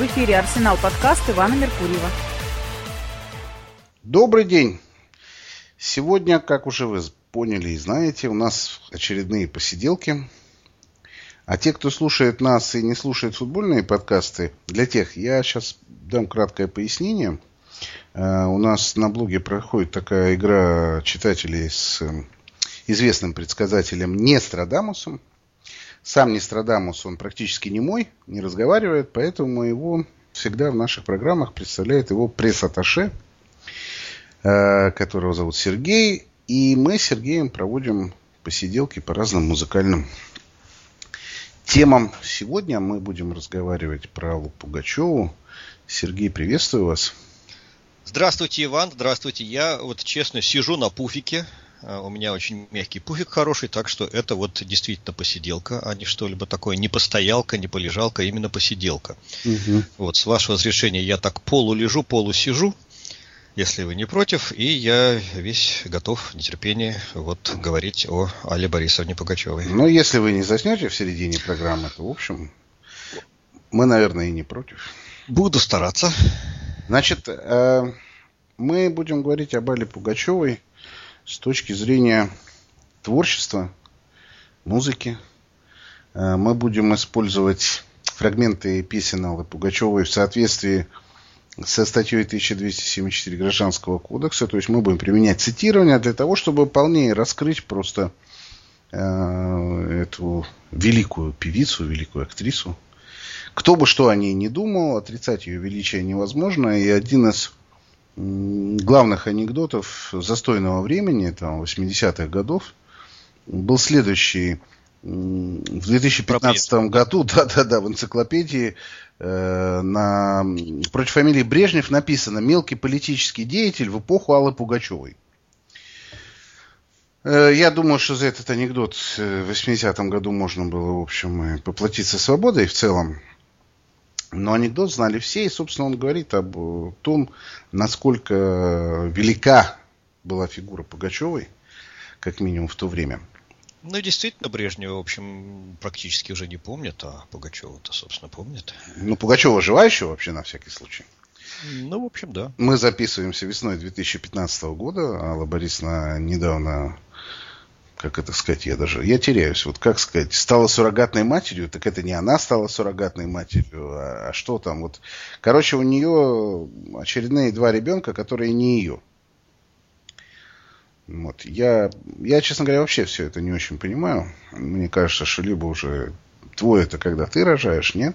В эфире «Арсенал» подкаст Ивана Меркурьева. Добрый день. Сегодня, как уже вы поняли и знаете, у нас очередные посиделки. А те, кто слушает нас и не слушает футбольные подкасты, для тех я сейчас дам краткое пояснение. У нас на блоге проходит такая игра читателей с известным предсказателем Нострадамусом. Сам Нострадамус, он практически немой, не разговаривает, поэтому его всегда в наших программах представляет его пресс-атташе, которого зовут Сергей. И мы с Сергеем проводим посиделки по разным музыкальным темам. Сегодня мы будем разговаривать про Аллу Пугачеву. Сергей, приветствую вас. Здравствуйте, Иван. Здравствуйте. Я вот честно сижу на пуфике. У меня очень мягкий пуфик хороший, так что это вот действительно посиделка, а не что-либо такое. Не постоялка, не полежалка, а именно посиделка. Угу. Вот, с вашего разрешения я так полулежу, полусижу, если вы не против, и я весь готов в нетерпении вот говорить о Алле Борисовне Пугачевой. Ну, если вы не заснете в середине программы, то, в общем, мы, наверное, и не против. Буду стараться. Значит, мы будем говорить об Алле Пугачевой с точки зрения творчества, музыки. Мы будем использовать фрагменты песен Аллы Пугачевой в соответствии со статьей 1274 Гражданского кодекса. То есть мы будем применять цитирование для того, чтобы полнее раскрыть просто эту великую певицу, великую актрису. Кто бы что о ней ни думал, отрицать ее величие невозможно. И один из главных анекдотов застойного времени, там, 80-х годов, был следующий. В 2015 году, в энциклопедии против фамилии Брежнев написано «Мелкий политический деятель в эпоху Аллы Пугачевой». Я думаю, что за этот анекдот в 80-м году можно было, в общем, поплатиться свободой в целом. Но анекдот знали все, и, собственно, он говорит об том, насколько велика была фигура Пугачевой, как минимум в то время. Ну, действительно, Брежнева, в общем, практически уже не помнят, а Пугачева-то, собственно, помнят. Ну, Пугачева жива еще вообще, на всякий случай. Ну, в общем, да. Мы записываемся весной 2015 года. Алла Борисовна недавно, как это сказать, я теряюсь. Вот как сказать, стала суррогатной матерью, так это не она стала суррогатной матерью, а что там? Вот, короче, у нее очередные 2 ребенка, которые не ее. Вот. Я, честно говоря, вообще все это не очень понимаю. Мне кажется, что либо уже твой это когда ты рожаешь, нет?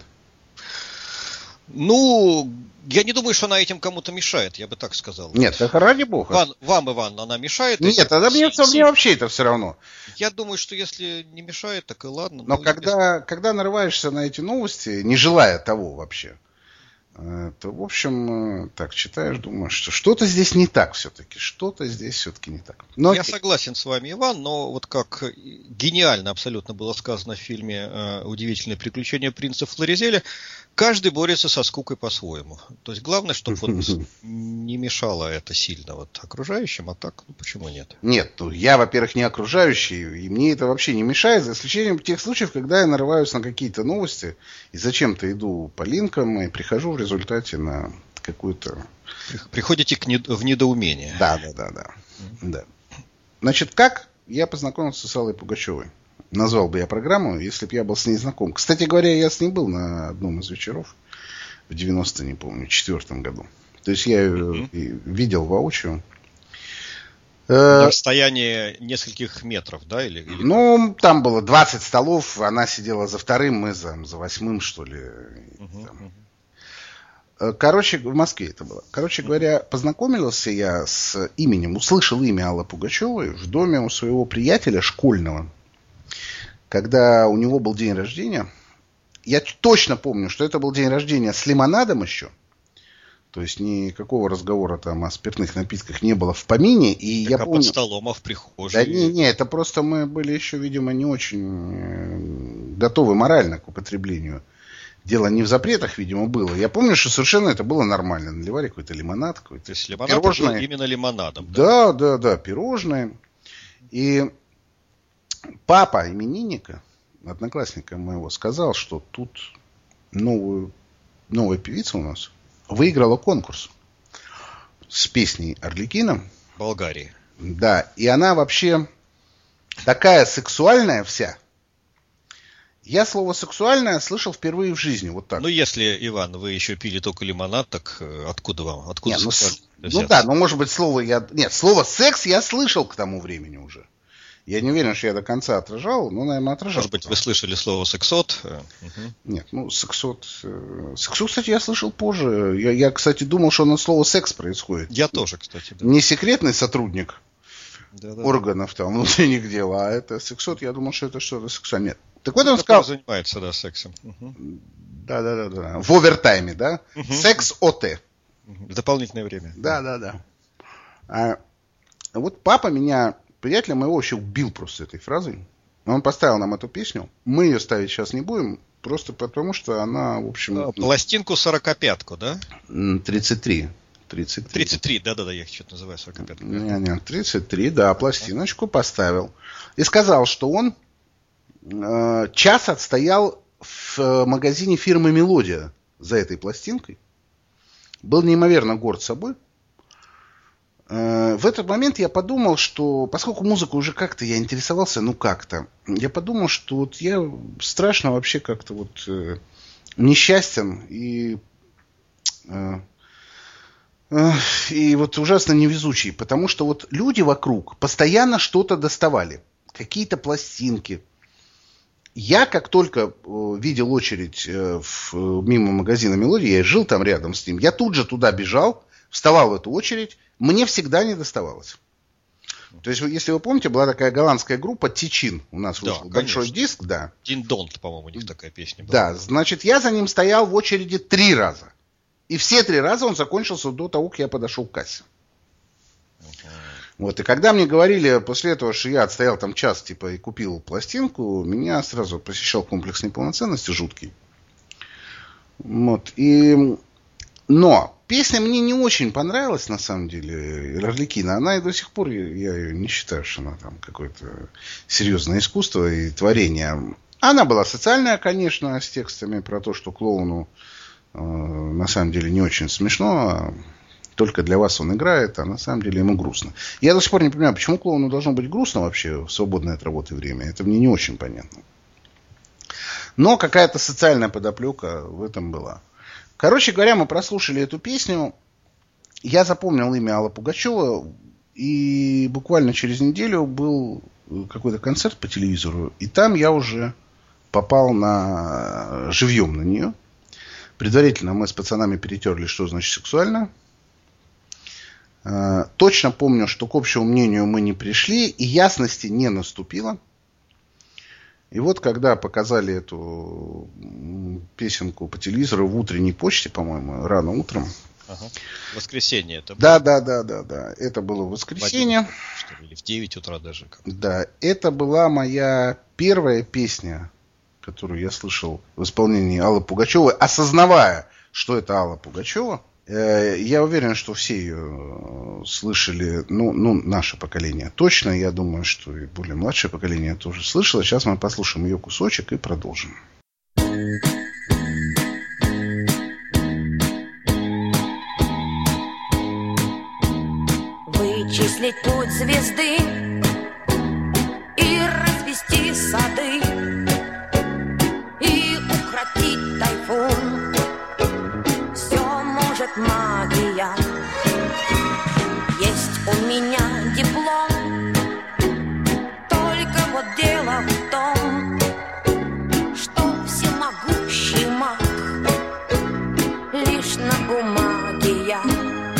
Ну, я не думаю, что она этим кому-то мешает, я бы так сказал. Нет, так ради бога. Вам, Иван, она мешает? Нет, тогда мне вообще это все равно. Я думаю, что если не мешает, так и ладно. Но когда нарываешься на эти новости, не желая того вообще, то, в общем, так читаешь, думаешь, что что-то здесь не так все-таки. Что-то здесь все-таки не так. Но я согласен с вами, Иван, но вот как гениально абсолютно было сказано в фильме «Удивительные приключения принца Флоризеля», каждый борется со скукой по-своему. То есть главное, чтобы вот не мешало это сильно вот окружающим, а так, ну почему нет? Нет, ну я, во-первых, не окружающий, и мне это вообще не мешает, за исключением тех случаев, когда я нарываюсь на какие-то новости, и зачем-то иду по линкам и прихожу в результате на какую-то... Приходите в недоумение. Да. Значит, как я познакомился с Аллой Пугачевой? Назвал бы я программу, если бы я был с ней знаком. Кстати говоря, я с ней был на одном из вечеров в 94-м году. То есть я ее видел воочию. На расстоянии нескольких метров, да? Ну, там было 20 столов, она сидела за 2-м, мы за 8-м, что ли. Короче, в Москве это было. Короче говоря, познакомился я с именем, услышал имя Аллы Пугачевой в доме у своего приятеля школьного. Когда у него был день рождения, я точно помню, что это был день рождения с лимонадом еще. То есть никакого разговора там о спиртных напитках не было в помине. И так я помню... под столом, а в прихожей? Да не, это просто мы были еще, видимо, не очень готовы морально к употреблению. Дело не в запретах, видимо, было. Я помню, что совершенно это было нормально. Наливали какой-то лимонад, какой-то. То есть лимонад был именно лимонадом. Да, пирожные. И папа именинника, одноклассника моего, сказал, что тут новую новая певица у нас, выиграла конкурс с песней Арлекино. Болгарии. Да, и она вообще такая сексуальная вся. Я слово «сексуальное» слышал впервые в жизни, вот так. Ну, если, Иван, вы еще пили только лимонад, так откуда вам? Откуда может быть, слово слово «секс» я слышал к тому времени уже. Я не уверен, что я до конца отражал, но, наверное, отражал. Может быть, вы слышали слово «сексот»? Нет, сексот... Сексот, кстати, я слышал позже. Я, кстати, думал, что на слово «секс» происходит. Я тоже, кстати, да. Не секретный сотрудник органов там внутренних дел, а это сексот, я думал, что это что-то сексуальное. Нет. Так вот он сказал... занимается, да, сексом. Да. В овертайме, да? Секс-ОТ. В дополнительное время. Да. Вот папа меня, приятеля моего, вообще убил просто этой фразой. Он поставил нам эту песню. Мы ее ставить сейчас не будем, просто потому что она, в общем... Пластинку 45-ку, да? 33. 33, да, я их что-то называю 45-ку. Не, 33, да, пластиночку поставил. И сказал, что он час отстоял в магазине фирмы «Мелодия» за этой пластинкой. Был неимоверно горд собой. В этот момент я подумал, что поскольку музыку уже как-то я интересовался, я подумал, что вот я страшно вообще как-то вот несчастен и вот ужасно невезучий, потому что вот люди вокруг постоянно что-то доставали, какие-то пластинки. Я как только видел очередь мимо магазина «Мелодия», я жил там рядом с ним, я тут же туда бежал, вставал в эту очередь, мне всегда не доставалось. То есть, если вы помните, была такая голландская группа «Тичин». У нас вышел большой диск, да. «Диндонт», по-моему, у них такая песня была. Да, значит, я за ним стоял в очереди 3 раза. И все 3 раза он закончился до того, как я подошел к кассе. Вот, и когда мне говорили после этого, что я отстоял там час, и купил пластинку, меня сразу посещал комплекс неполноценности жуткий. Вот, но песня мне не очень понравилась, на самом деле, Арлекино. Она и до сих пор, я ее не считаю, что она там какое-то серьезное искусство и творение. Она была социальная, конечно, с текстами про то, что клоуну на самом деле не очень смешно, только для вас он играет, а на самом деле ему грустно. Я до сих пор не понимаю, почему клоуну должно быть грустно вообще в свободное от работы время. Это мне не очень понятно. Но какая-то социальная подоплека в этом была. Короче говоря, мы прослушали эту песню. Я запомнил имя Алла Пугачева. И буквально через неделю был какой-то концерт по телевизору. И там я уже попал живьем на нее. Предварительно мы с пацанами перетерли, что значит сексуально. Точно помню, что к общему мнению мы не пришли, и ясности не наступило. И вот когда показали эту песенку по телевизору в утренней почте, по-моему, рано утром. Воскресенье это было? Да. Это было воскресенье. Или в 9 утра даже. Да, это была моя первая песня, которую я слышал в исполнении Аллы Пугачевой, осознавая, что это Алла Пугачева. Я уверен, что все ее слышали, наше поколение точно. Я думаю, что и более младшее поколение тоже слышало. Сейчас мы послушаем ее кусочек и продолжим. Вычислить путь звезды и развести сады, и укротить тайфун. Магия. Есть у меня диплом, только вот дело в том, что всемогущий маг лишь на бумаге я.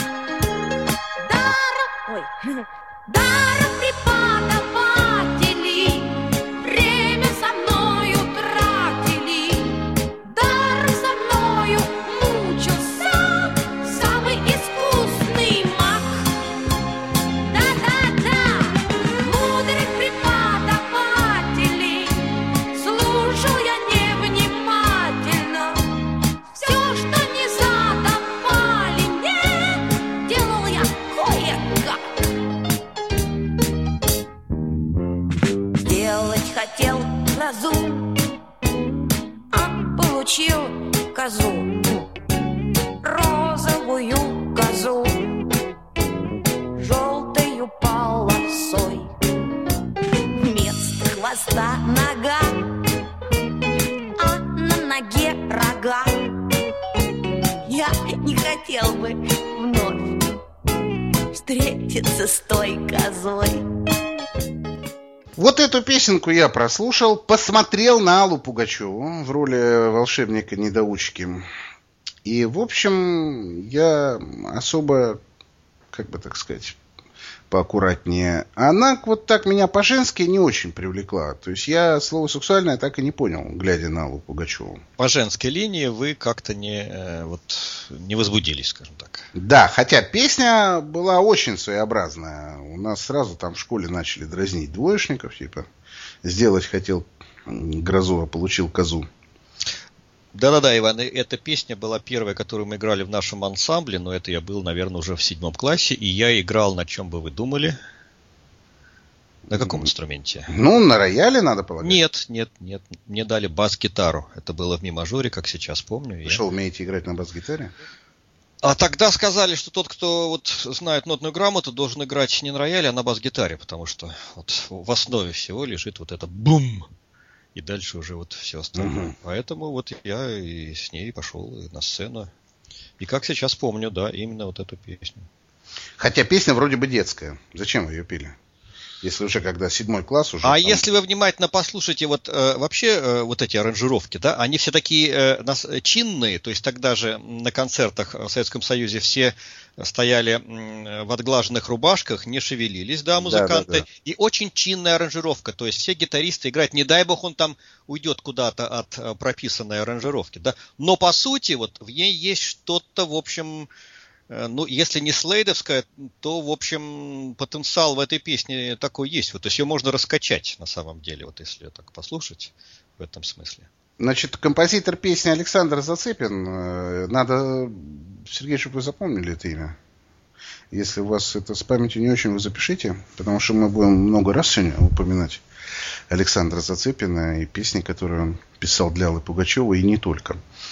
Дар преподавателей время со мною тратили, дар со мною мучился самый искусный маг. Да-да-да, мудрых преподавателей слушал я невнимательно. Все, что не задавали мне, делал я кое-как. Сделать хотел грозу, а получил козу. боса нога, а на ноге рога. Я не хотел бы вновь встретиться с той козой. Вот эту песенку я прослушал, посмотрел на Аллу Пугачеву в роли волшебника-недоучки. И, в общем, я особо, как бы так сказать, поаккуратнее. Она вот так меня по-женски не очень привлекла. То есть я слово «сексуальное» так и не понял, глядя на Аллу Пугачеву. По женской линии вы как-то не возбудились, скажем так. Да, хотя песня была очень своеобразная. У нас сразу там в школе начали дразнить двоечников, типа сделать хотел грозу, а получил козу. Да-да-да, Иван, эта песня была первая, которую мы играли в нашем ансамбле, но это я был, наверное, уже в 7 классе, и я играл, на чем бы вы думали? На каком инструменте? Ну, на рояле, надо полагать. Нет, мне дали бас-гитару. Это было в ми-мажоре, как сейчас помню. Вы что, умеете играть на бас-гитаре? А тогда сказали, что тот, кто вот знает нотную грамоту, должен играть не на рояле, а на бас-гитаре, потому что вот в основе всего лежит вот это бум. И дальше уже вот все остальное. Поэтому вот я и с ней пошел на сцену. И как сейчас помню, да, именно вот эту песню. Хотя песня вроде бы детская. Зачем вы ее пели? Если уже когда 7 класс уже... А там... если вы внимательно послушаете вот вообще вот эти аранжировки, да, они все такие чинные, то есть тогда же на концертах в Советском Союзе все стояли в отглаженных рубашках, не шевелились, да, музыканты, да. И очень чинная аранжировка, то есть все гитаристы играют, не дай бог он там уйдет куда-то от прописанной аранжировки, да, но по сути вот в ней есть что-то, в общем... Ну, если не слейдовская, то, в общем, потенциал в этой песне такой есть. Вот, то есть ее можно раскачать, на самом деле, вот если так послушать в этом смысле. Значит, композитор песни Александр Зацепин. Надо, Сергей, чтобы вы запомнили это имя. Если у вас это с памятью не очень, вы запишите, потому что мы будем много раз сегодня упоминать Александра Зацепина и песни, которые он писал для Аллы Пугачевой, и не только.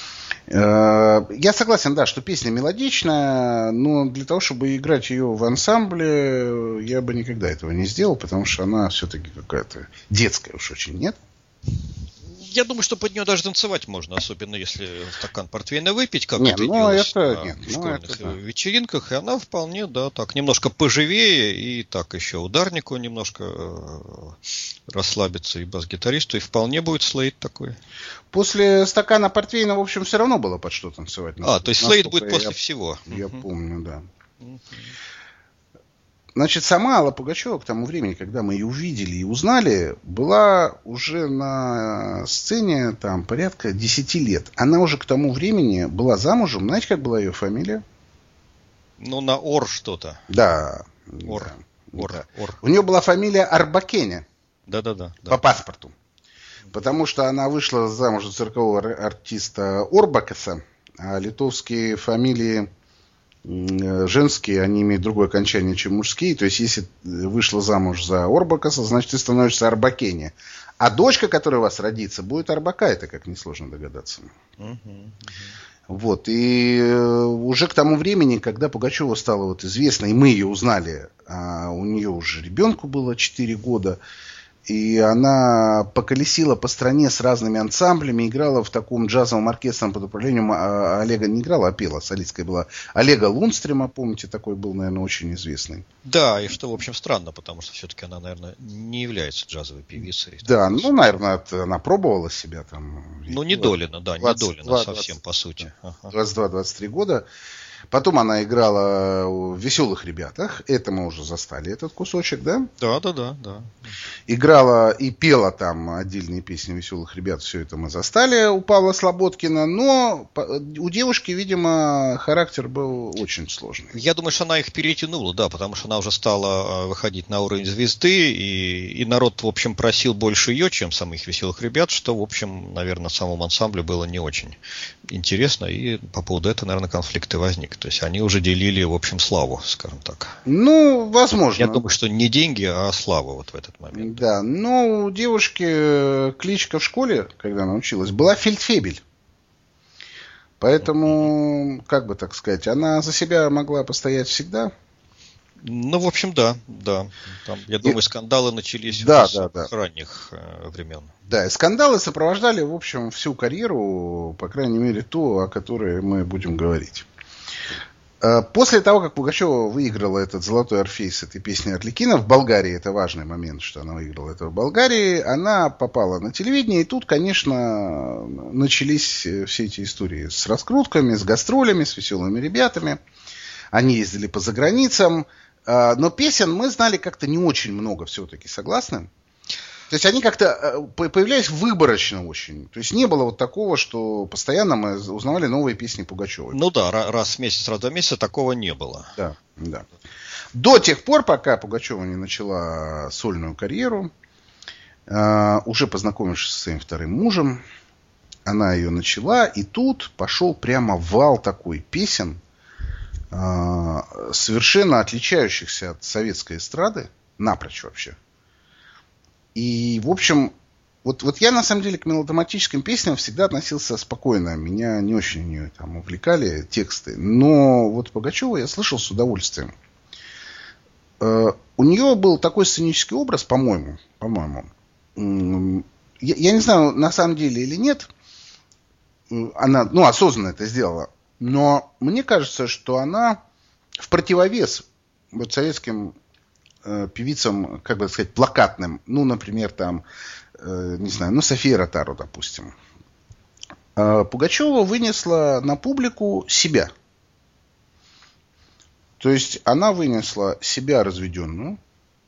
Я согласен, да, что песня мелодичная, но для того, чтобы играть ее в ансамбле, я бы никогда этого не сделал, потому что она все-таки какая-то детская уж очень, нет? Я думаю, что под нее даже танцевать можно, особенно если стакан портвейна выпить, как нет, это делалось в школьных вечеринках, и она вполне, да, так, немножко поживее, и так еще ударнику немножко расслабиться, и бас-гитаристу, и вполне будет слейд такой. После стакана портвейна, в общем, все равно было под что танцевать. То есть слейд будет после всего. Я помню, да. Значит, сама Алла Пугачева к тому времени, когда мы ее увидели и узнали, была уже на сцене там порядка 10 лет. Она уже к тому времени была замужем. Знаете, как была ее фамилия? Ну, на Ор что-то. Да. Ор. У нее была фамилия Арбакеня. Да. По паспорту. Потому что она вышла замуж за циркового артиста Орбакаса, а литовские фамилии женские, они имеют другое окончание, чем мужские. То есть, если вышла замуж за Орбакаса, значит, ты становишься Арбакене. А дочка, которая у вас родится, будет Арбака. Это как несложно догадаться. Вот. И уже к тому времени, когда Пугачева стала вот известна, и мы ее узнали, а у нее уже ребенку было 4 года, и она поколесила по стране с разными ансамблями, играла в таком джазовом оркестре под управлением Олега, не играла, а пела, солисткой была, Олега Лунстрима, помните, такой был, наверное, очень известный. Да, и что, в общем, странно, потому что все-таки она, наверное, не является джазовой певицей. Да, ну, наверное, она пробовала себя там. Ну, недолено, да, недолено совсем, по сути. 22-23 года. Потом она играла в «Веселых ребятах». Это мы уже застали, этот кусочек, да? Да. Играла и пела там отдельные песни «Веселых ребят». Все это мы застали у Павла Слободкина. Но у девушки, видимо, характер был очень сложный. Я думаю, что она их перетянула, да, потому что она уже стала выходить на уровень звезды. И народ, в общем, просил больше ее, чем самых «Веселых ребят», что, в общем, наверное, самому ансамблю было не очень интересно. И по поводу этого, наверное, конфликты возникли. То есть они уже делили, в общем, славу, скажем так. Ну, возможно. Я думаю, что не деньги, а слава вот в этот момент. Да, но у девушки кличка в школе, когда она училась, была Фельдфебель. Поэтому, как бы так сказать, она за себя могла постоять всегда. Ну, в общем, да. Там, я думаю, скандалы начались с ранних времен. Да, и скандалы сопровождали, в общем, всю карьеру, по крайней мере, ту, о которой мы будем говорить. После того, как Пугачева выиграла этот «Золотой Орфей» с этой песней «Арлекино», в Болгарии, это важный момент, что она выиграла это в Болгарии, она попала на телевидение, и тут, конечно, начались все эти истории с раскрутками, с гастролями, с веселыми ребятами. Они ездили по заграницам, но песен мы знали как-то не очень много все-таки, согласны? То есть они как-то появлялись выборочно очень. То есть не было вот такого, что постоянно мы узнавали новые песни Пугачевой. Ну да, раз в месяц, раз в 2 месяца такого не было. Да. До тех пор, пока Пугачева не начала сольную карьеру, уже познакомившись со своим вторым мужем, она ее начала, и тут пошел прямо вал такой песен, совершенно отличающихся от советской эстрады, напрочь вообще. И, в общем, вот я, на самом деле, к мелодраматическим песням всегда относился спокойно. Меня не очень ее там увлекали тексты. Но вот Пугачеву я слышал с удовольствием. У нее был такой сценический образ, по-моему. Я не знаю, на самом деле или нет. Она, осознанно это сделала. Но мне кажется, что она в противовес вот советским певицам, как бы сказать, плакатным. Например, там, не знаю, София Ротару, допустим. Пугачева вынесла на публику себя. То есть она вынесла себя разведенную.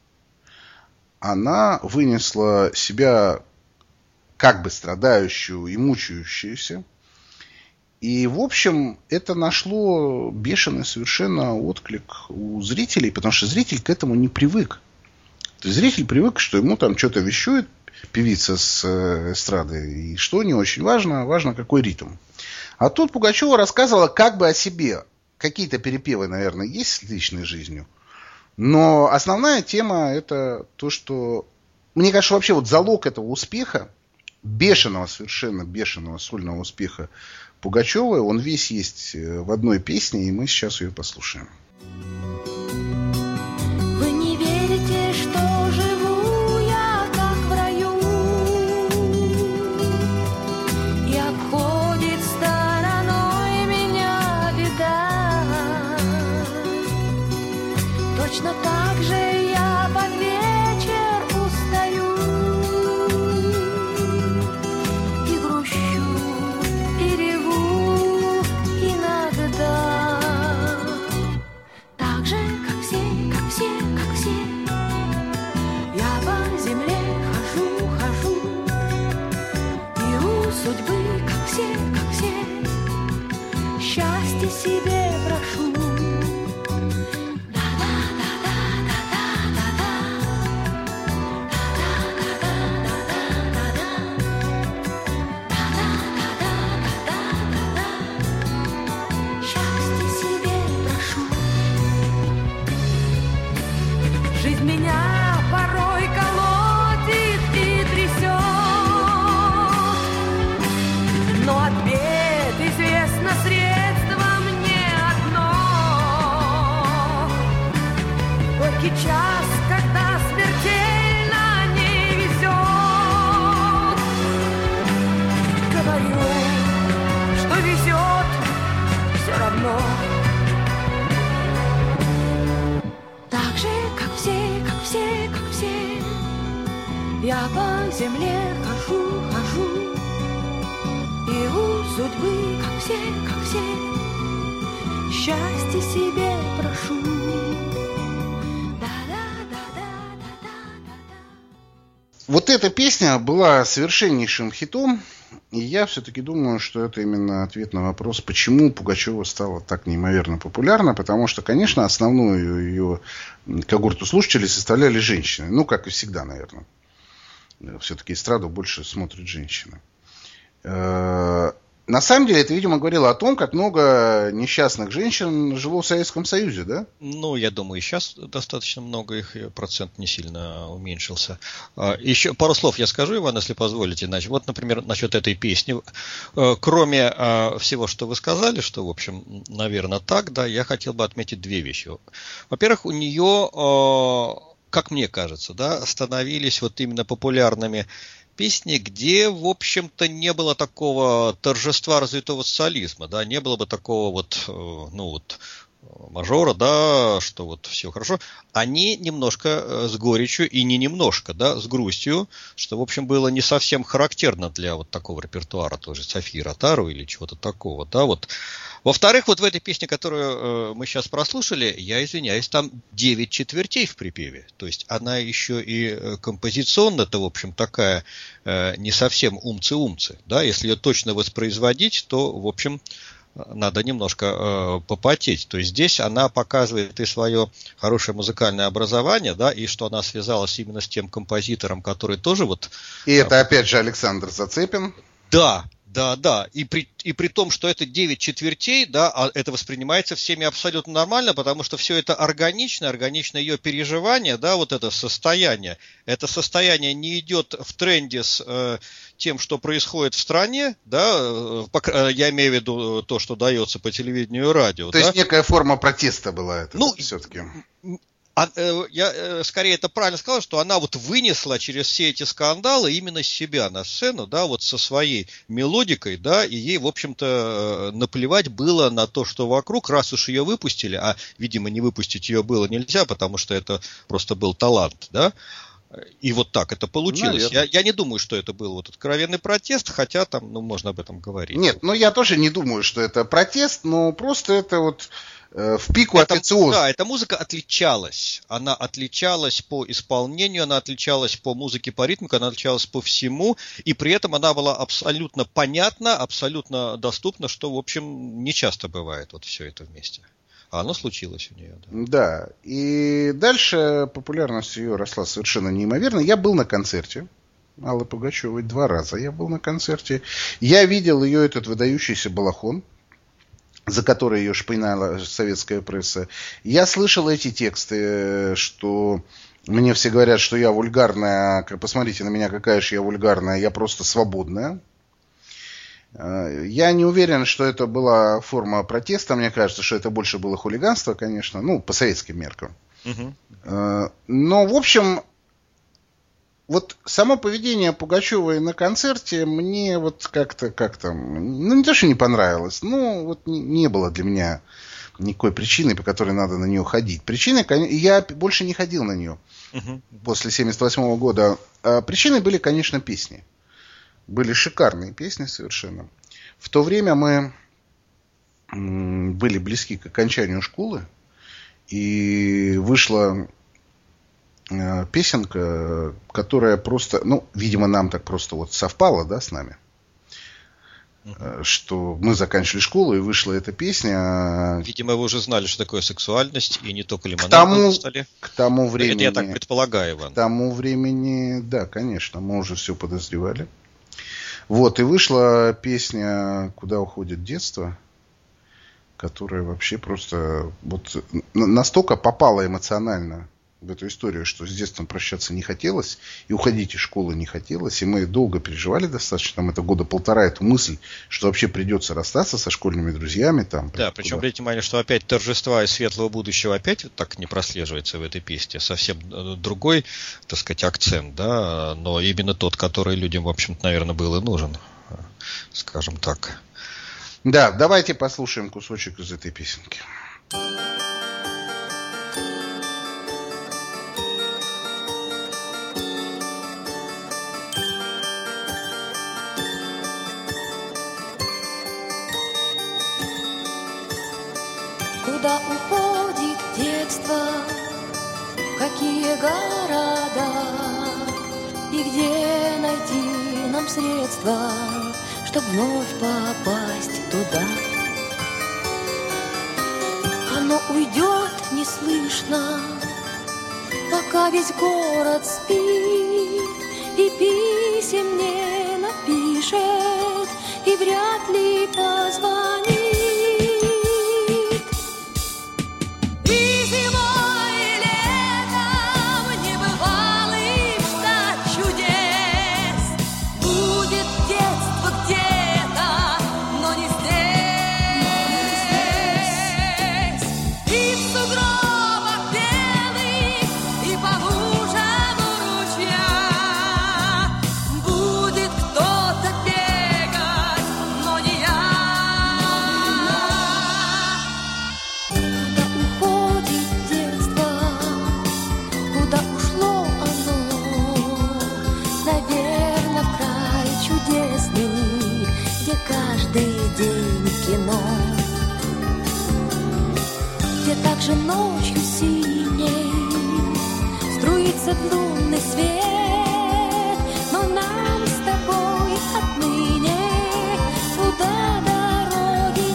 Она вынесла себя как бы страдающую и мучающуюся. И, в общем, это нашло бешеный совершенно отклик у зрителей, потому что зритель к этому не привык. То есть зритель привык, что ему там что-то вещует певица с эстрады, и что не очень важно, важно какой ритм. А тут Пугачева рассказывала как бы о себе. Какие-то перепевы, наверное, есть с личной жизнью. Но основная тема это то, что... Мне кажется, вообще вот залог этого успеха, совершенно бешеного сольного успеха Пугачевой, он весь есть в одной песне, и мы сейчас ее послушаем. Вы не верите, что живу я как в раю, и обходит стороной меня беда. Точно так же я под вечер устаю и грущу. Судьбы, как все, счастье себе прошу. Счастье себе прошу. Жизнь меня порой колотит и трясет. Но от бед известно средство мне одно. Горький час, когда смертельно не везет. Говорю, что везет все равно. Так же, как все, я по земле хожу. И у судьбы, как все, счастье себе прошу. Вот эта песня была совершеннейшим хитом, и я все-таки думаю, что это именно ответ на вопрос, почему Пугачева стала так неимоверно популярна, потому что, конечно, основную ее когорту слушателей составляли женщины, как и всегда, наверное. Все-таки эстраду больше смотрят женщины. На самом деле, это, видимо, говорило о том, как много несчастных женщин жило в Советском Союзе, да? Ну, я думаю, и сейчас достаточно много их, и процент не сильно уменьшился. Еще пару слов я скажу, Иван, если позволите. Значит, вот, например, насчет этой песни. Кроме всего, что вы сказали, что, в общем, наверное, так, да, я хотел бы отметить две вещи. Во-первых, у нее, как мне кажется, да, становились вот именно популярными песни, где, в общем-то, не было такого торжества развитого социализма, да, не было бы такого вот, ну вот, мажора, да, что вот все хорошо. Они немножко с горечью и не немножко, да, с грустью, что, в общем, было не совсем характерно для вот такого репертуара, тоже Софии Ротару или чего-то такого, да, вот. Во-вторых, вот в этой песне, которую мы сейчас прослушали, я извиняюсь, там 9 четвертей в припеве. То есть она еще и композиционно-то, в общем, такая не совсем умцы-умцы. Да? Если ее точно воспроизводить, то, в общем, надо немножко попотеть. То есть здесь она показывает и свое хорошее музыкальное образование, да, и что она связалась именно с тем композитором, который тоже вот... И это опять же Александр Зацепин. Да. И при том, что это 9 четвертей, да, а это воспринимается всеми абсолютно нормально, потому что все это органично ее переживание, да, вот это состояние не идет в тренде с тем, что происходит в стране, да, я имею в виду то, что дается по телевидению и радио. То есть некая форма протеста была это, ну, все-таки. Я скорее это правильно сказал, что она вот вынесла через все эти скандалы именно себя на сцену, да, вот со своей мелодикой, да, и ей, в общем-то, наплевать было на то, что вокруг, раз уж ее выпустили, а, видимо, не выпустить ее было нельзя, потому что это просто был талант, да, и вот так это получилось. Я не думаю, что это был вот откровенный протест, хотя там, ну, можно об этом говорить. Нет, ну я тоже не думаю, что это протест, но просто это вот... в пику официоза. Да, эта музыка отличалась. Она отличалась по исполнению, она отличалась по музыке, по ритмике, она отличалась по всему, и при этом она была абсолютно понятна, абсолютно доступна, что, в общем, не часто бывает вот все это вместе. А оно случилось у нее. Да, и дальше популярность ее росла совершенно неимоверно. Я был на концерте Аллы Пугачевой 2 раза. Я был на концерте. Я видел ее этот выдающийся балахон, за который ее шпынала советская пресса. Я слышал эти тексты, что мне все говорят, что я вульгарная. Посмотрите на меня, какая же я вульгарная. Я просто свободная. Я не уверен, что это была форма протеста. Мне кажется, что это больше было хулиганство, конечно. Ну, по советским меркам. Но, в общем... Вот само поведение Пугачевой на концерте мне вот как-то, ну не то, что не понравилось, но вот не было для меня никакой причины, по которой надо на нее ходить. Причиной, я больше не ходил на нее после 1978 года. Причиной были, конечно, песни. Были шикарные песни совершенно. В то время мы были близки к окончанию школы, и вышла... песенка, которая просто, ну, видимо, нам так просто вот совпало, да, с нами, что мы заканчивали школу, и вышла эта песня. Видимо, вы уже знали, что такое сексуальность, и не только лимонад на столе. К тому времени... Это я так предполагаю, Иван. К тому времени, да, конечно, мы уже все подозревали. Вот, и вышла песня «Куда уходит детство», которая вообще просто вот настолько попала эмоционально в эту историю, что с детством прощаться не хотелось, и уходить из школы не хотелось, и мы долго переживали достаточно, там это 1.5 года, эту мысль, что вообще придется расстаться со школьными друзьями. Там, да, причем обратите внимание, что опять торжества и светлого будущего опять вот так не прослеживается в этой песне, совсем другой, так сказать, акцент, да, но именно тот, который людям, в общем-то, наверное, был и нужен, скажем так. Да, давайте послушаем кусочек из этой песенки. Куда уходит детство, в какие города, и где найти нам средства, чтоб вновь попасть туда? Оно уйдет неслышно, пока весь город спит, и писем не напишет, и вряд ли позвонит. И зимой, и летом небывалый штат чудес. Будет детство где-то, но не здесь. И в сугробах белых, и по лужам у ручья будет кто-то бегать, но не я. Куда уходит детство, куда ушло оно? Наверно, в край чудесный, где каждый день кино, где также ночью синей струится лунный свет. Но нам с тобой отныне туда дороги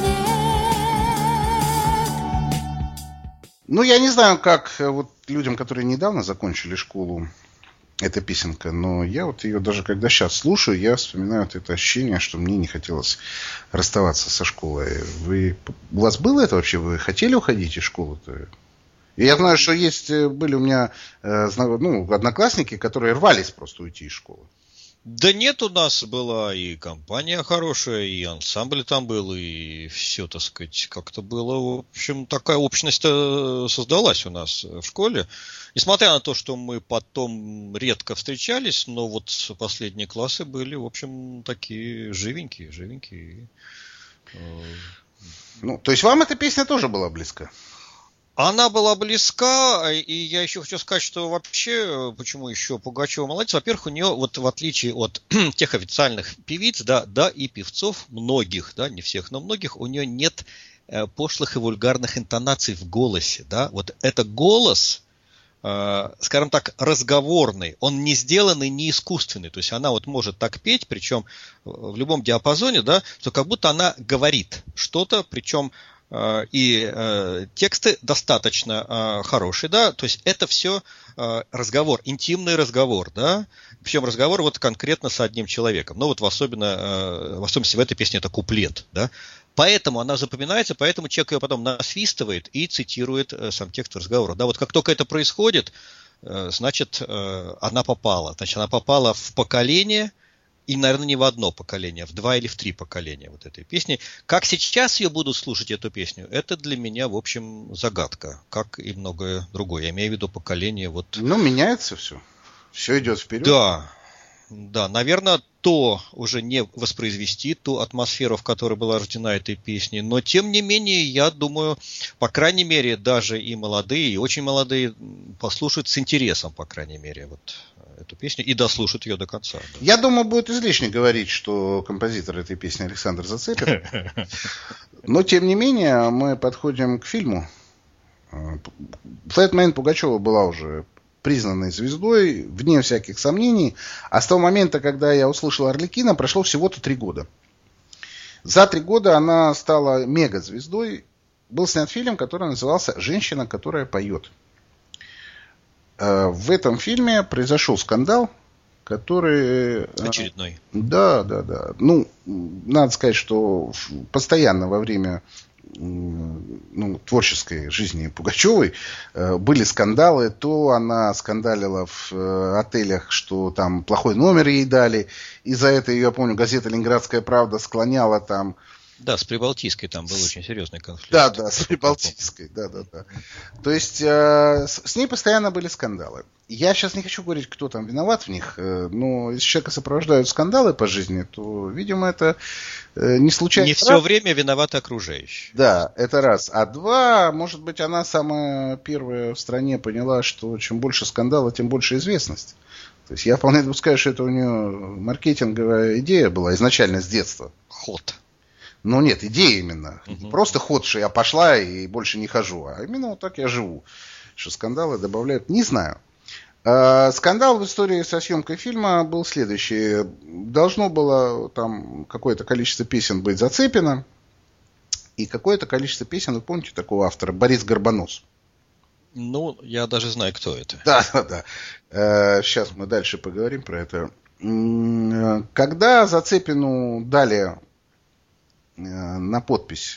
нет. Ну, я не знаю, как вот людям, которые недавно закончили школу, эта песенка, но я вот ее даже когда сейчас слушаю, я вспоминаю вот это ощущение, что мне не хотелось расставаться со школой. У вас было это вообще? Вы хотели уходить из школы-то? И я знаю, что были у меня одноклассники, которые рвались просто уйти из школы. Да нет, у нас была и компания хорошая, и ансамбль там был, и все, так сказать, как-то было. В общем, такая общность создалась у нас в школе. Несмотря на то, что мы потом редко встречались, но вот последние классы были, в общем, такие живенькие. Ну, то есть вам эта песня тоже была близка? Она была близка, и я еще хочу сказать, что вообще, почему еще Пугачева молодец, во-первых, у нее, вот в отличие от тех официальных певиц, да, и певцов, многих, да, не всех, но многих, у нее нет пошлых и вульгарных интонаций в голосе, да, вот это голос, скажем так, разговорный, он не сделанный, не искусственный, то есть она вот может так петь, причем в любом диапазоне, да, что как будто она говорит что-то, причем и тексты достаточно хорошие, да, то есть это все разговор, интимный разговор, да, причем разговор вот конкретно с одним человеком, но вот в особенности в этой песне это куплет, да, поэтому она запоминается, поэтому человек ее потом насвистывает и цитирует сам текст разговора, да, вот как только это происходит, значит, она попала в поколение. И, наверное, не в одно поколение, а в 2 или в 3 поколения вот этой песни. Как сейчас ее будут слушать, эту песню, это для меня, в общем, загадка, как и многое другое. Я имею в виду поколение вот... Ну, меняется все. Все идет вперед. Да, наверное, то уже не воспроизвести, ту атмосферу, в которой была рождена этой песня. Но, тем не менее, я думаю, по крайней мере, даже и молодые, и очень молодые послушают с интересом, по крайней мере, вот эту песню и дослушают ее до конца. Да. Я думаю, будет излишне говорить, что композитор этой песни Александр Зацепин. Но, тем не менее, мы подходим к фильму. В этот момент Пугачева была уже признанной звездой, вне всяких сомнений. А с того момента, когда я услышал Арлекино, прошло всего-то 3 года. За 3 года она стала мегазвездой. Был снят фильм, который назывался «Женщина, которая поет». В этом фильме произошел скандал, который... Очередной. Да. Ну, надо сказать, что постоянно во время творческой жизни Пугачевой были скандалы. То она скандалила в отелях, что там плохой номер ей дали. И за это, я помню, газета «Ленинградская правда» склоняла там... Да, с Прибалтийской там был очень серьезный конфликт. Да, с Прибалтийской, да. То есть с ней постоянно были скандалы. Я сейчас не хочу говорить, кто там виноват в них, но если человека сопровождают скандалы по жизни, то, видимо, это не случайно. Не все время виноваты окружающие. Да, это раз. А 2, может быть, она самая первая в стране поняла, что чем больше скандала, тем больше известность. То есть я вполне допускаю, что это у нее маркетинговая идея была изначально с детства. Ход. Ну нет, идея именно. Не просто ход, что я пошла и больше не хожу, а именно вот так я живу. Что скандалы добавляют, не знаю. Скандал в истории со съемкой фильма был следующий. Должно было там какое-то количество песен быть зацеплено. И какое-то количество песен, вы помните такого автора, Борис Горбонос? Ну, я даже знаю, кто это. Да. Сейчас мы дальше поговорим про это. Когда Зацепину дали на подпись,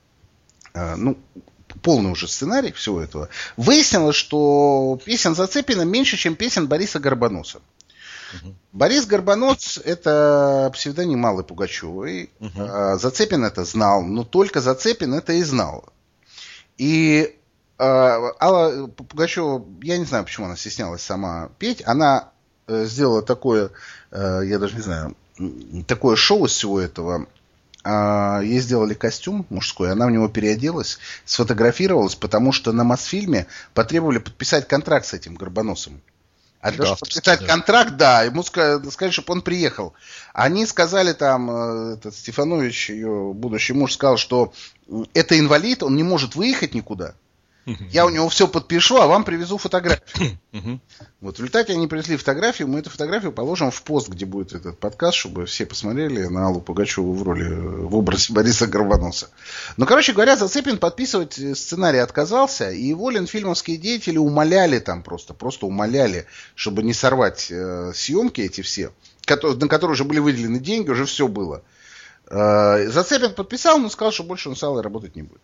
полный уже сценарий всего этого, выяснилось, что песен Зацепина меньше, чем песен Бориса Горбоносца. Борис Горбонос – это псевдоним Аллы Пугачевой. Зацепин это знал, но только Зацепин это и знал. И Алла Пугачева, я не знаю, почему она стеснялась сама петь, она сделала такое, я даже не знаю, такое шоу из всего этого. Ей сделали костюм мужской, она в него переоделась, сфотографировалась, потому что на Мосфильме потребовали подписать контракт с этим Горбоносом. А для того, чтобы подписать контракт, да, ему сказали, чтобы он приехал. Они сказали там, этот Стефанович, ее будущий муж, сказал, что это инвалид, он не может выехать никуда. Я у него все подпишу, а вам привезу фотографию. Вот в результате они привезли фотографию, мы эту фотографию положим в пост, где будет этот подкаст, чтобы все посмотрели на Аллу Пугачеву в образе Бориса Горбоносца. Но, короче говоря, Зацепин подписывать сценарий отказался, и его ленфильмовские деятели умоляли там просто умоляли, чтобы не сорвать съемки эти все, на которые уже были выделены деньги, уже все было. Зацепин подписал, но сказал, что больше он с Аллой работать не будет.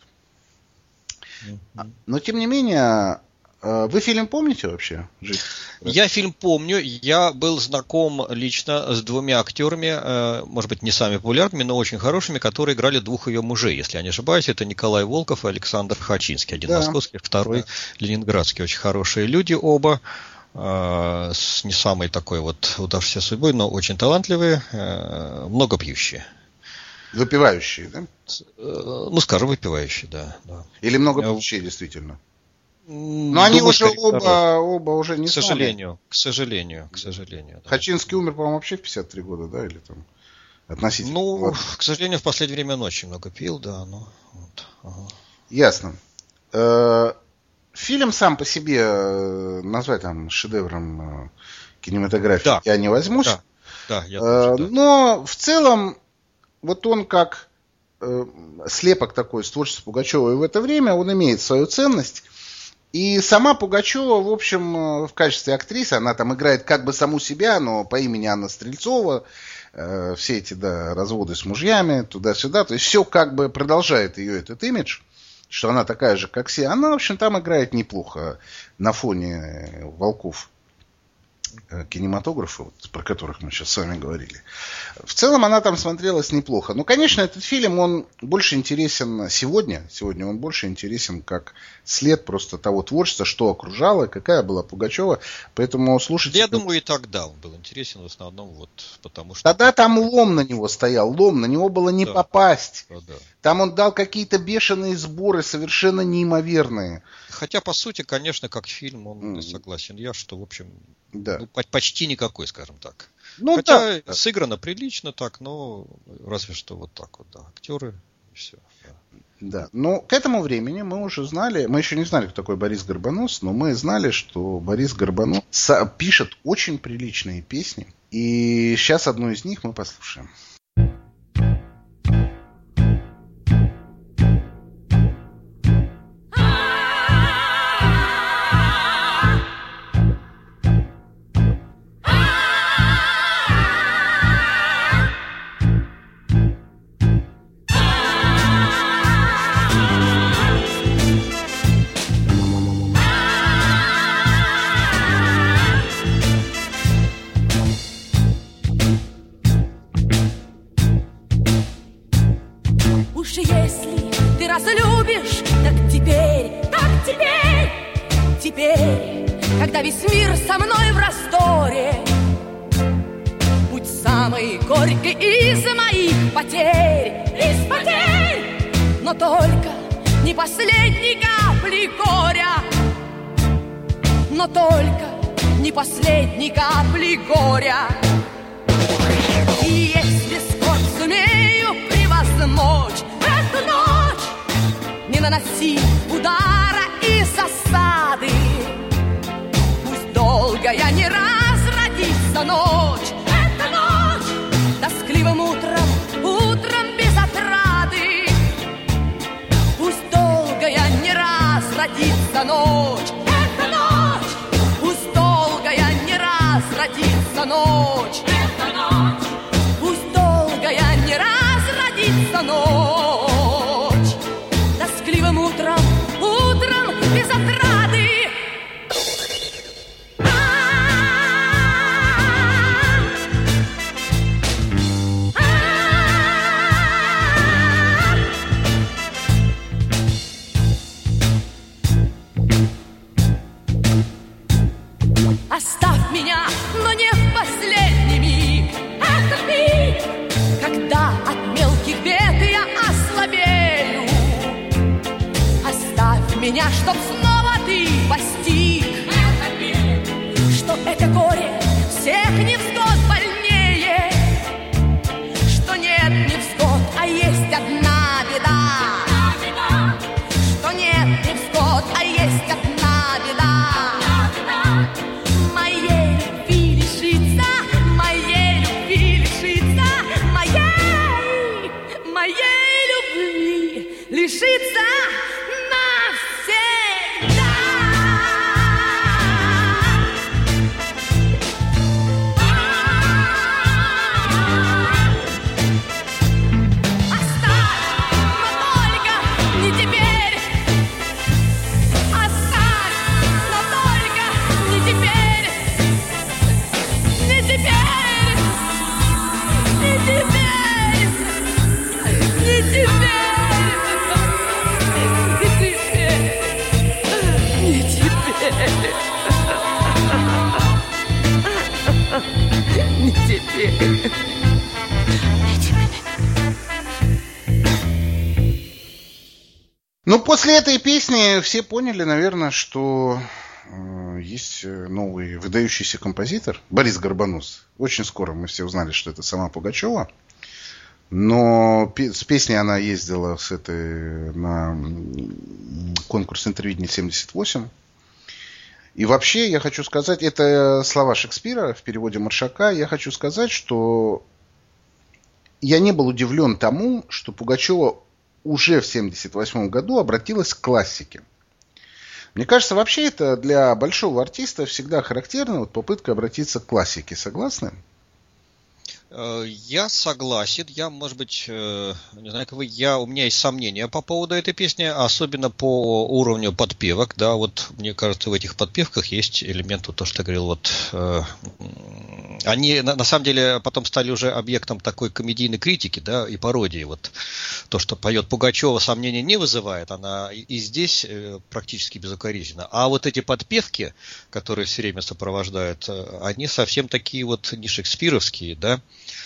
Но, тем не менее, вы фильм помните вообще? Я фильм помню. Я был знаком лично с двумя актерами, может быть, не самыми популярными, но очень хорошими, которые играли двух ее мужей, если я не ошибаюсь. Это Николай Волков и Александр Хачинский. Один московский, второй ленинградский. Очень хорошие люди оба. С не самой такой вот удавшейся судьбой, но очень талантливые, много пьющие. Выпивающие, да? Скажем, выпивающие, да. Или много пьющие, действительно. Но они уже оба уже не к сожалению. Да. Хачинский умер, по-моему, вообще в 53 года, да? Или там относительно. К сожалению, в последнее время он очень много пил, да. Ясно. Фильм сам по себе назвать там шедевром кинематографии я не возьмусь. Да, я тоже, да. Но в целом вот он как слепок такой с творчеством Пугачевой в это время, он имеет свою ценность. И сама Пугачева, в общем, в качестве актрисы, она там играет как бы саму себя, но по имени Анна Стрельцова, все эти разводы с мужьями, туда-сюда. То есть все как бы продолжает ее этот имидж, что она такая же, как все. Она, в общем, там играет неплохо на фоне волков кинематографа, про которых мы сейчас с вами говорили. В целом она там смотрелась неплохо. Но, конечно, этот фильм, он больше интересен сегодня он больше интересен как след просто того творчества, что окружало, какая была Пугачева. Поэтому слушайте. Я думаю, и тогда он был интересен в основном потому что... Тогда там лом на него стоял, на него было не попасть. Да. Там он дал какие-то бешеные сборы, совершенно неимоверные. Хотя, по сути, конечно, как фильм, он согласен я, что, в общем, почти никакой, скажем так. Хотя сыграно прилично так, но разве что вот так вот, актеры и все. Да, но к этому времени мы уже знали, мы еще не знали, кто такой Борис Горбонос, но мы знали, что Борис Горбонос пишет очень приличные песни, и сейчас одну из них мы послушаем. Когда весь мир со мной в раздоре, будь самой горькой из моих потерь, но только не последней капли горя, не последней капли горя. И если скорбь сумею превозмочь эту ночь, не наноси удара и засады, долгая не разродится ночь, эта ночь, тоскливым утром без отрады. Пусть долгая не разродится ночь, эта ночь, пусть долгая не разродится ночь, эта ночь, пусть долгая не разродится ночь. Оставь меня, но не в последний миг. Это миг, когда от мелких бед я ослабею. Оставь меня, чтоб снова ты постиг. Это миг, что это горе всех невзгод больнее. Что нет невзгод, а есть одна беда. Что нет невзгод, а есть одна беда. Моей любви лишиться, моей любви лишиться, моей любви лишиться навсегда. Ну, после этой песни все поняли, наверное, что есть новый выдающийся композитор Борис Горбонос. Очень скоро мы все узнали, что это сама Пугачева. Но с песней она ездила на конкурс «Интервидение 78». И вообще, я хочу сказать, это слова Шекспира в переводе Маршака. Я хочу сказать, что я не был удивлен тому, что Пугачева уже в 1978 году обратилась к классике. Мне кажется, вообще это для большого артиста всегда характерно, попытка обратиться к классике. Согласны? Я согласен. Я, может быть, не знаю, как вы, у меня есть сомнения по поводу этой песни, особенно по уровню подпевок. Да, вот мне кажется, в этих подпевках есть элемент, вот то, что я говорил, вот они на самом деле потом стали уже объектом такой комедийной критики, да, и пародии. Вот то, что поет Пугачева, сомнений не вызывает, она и здесь практически безукоризненно. А вот эти подпевки, которые все время сопровождают, они совсем такие вот не шекспировские, да.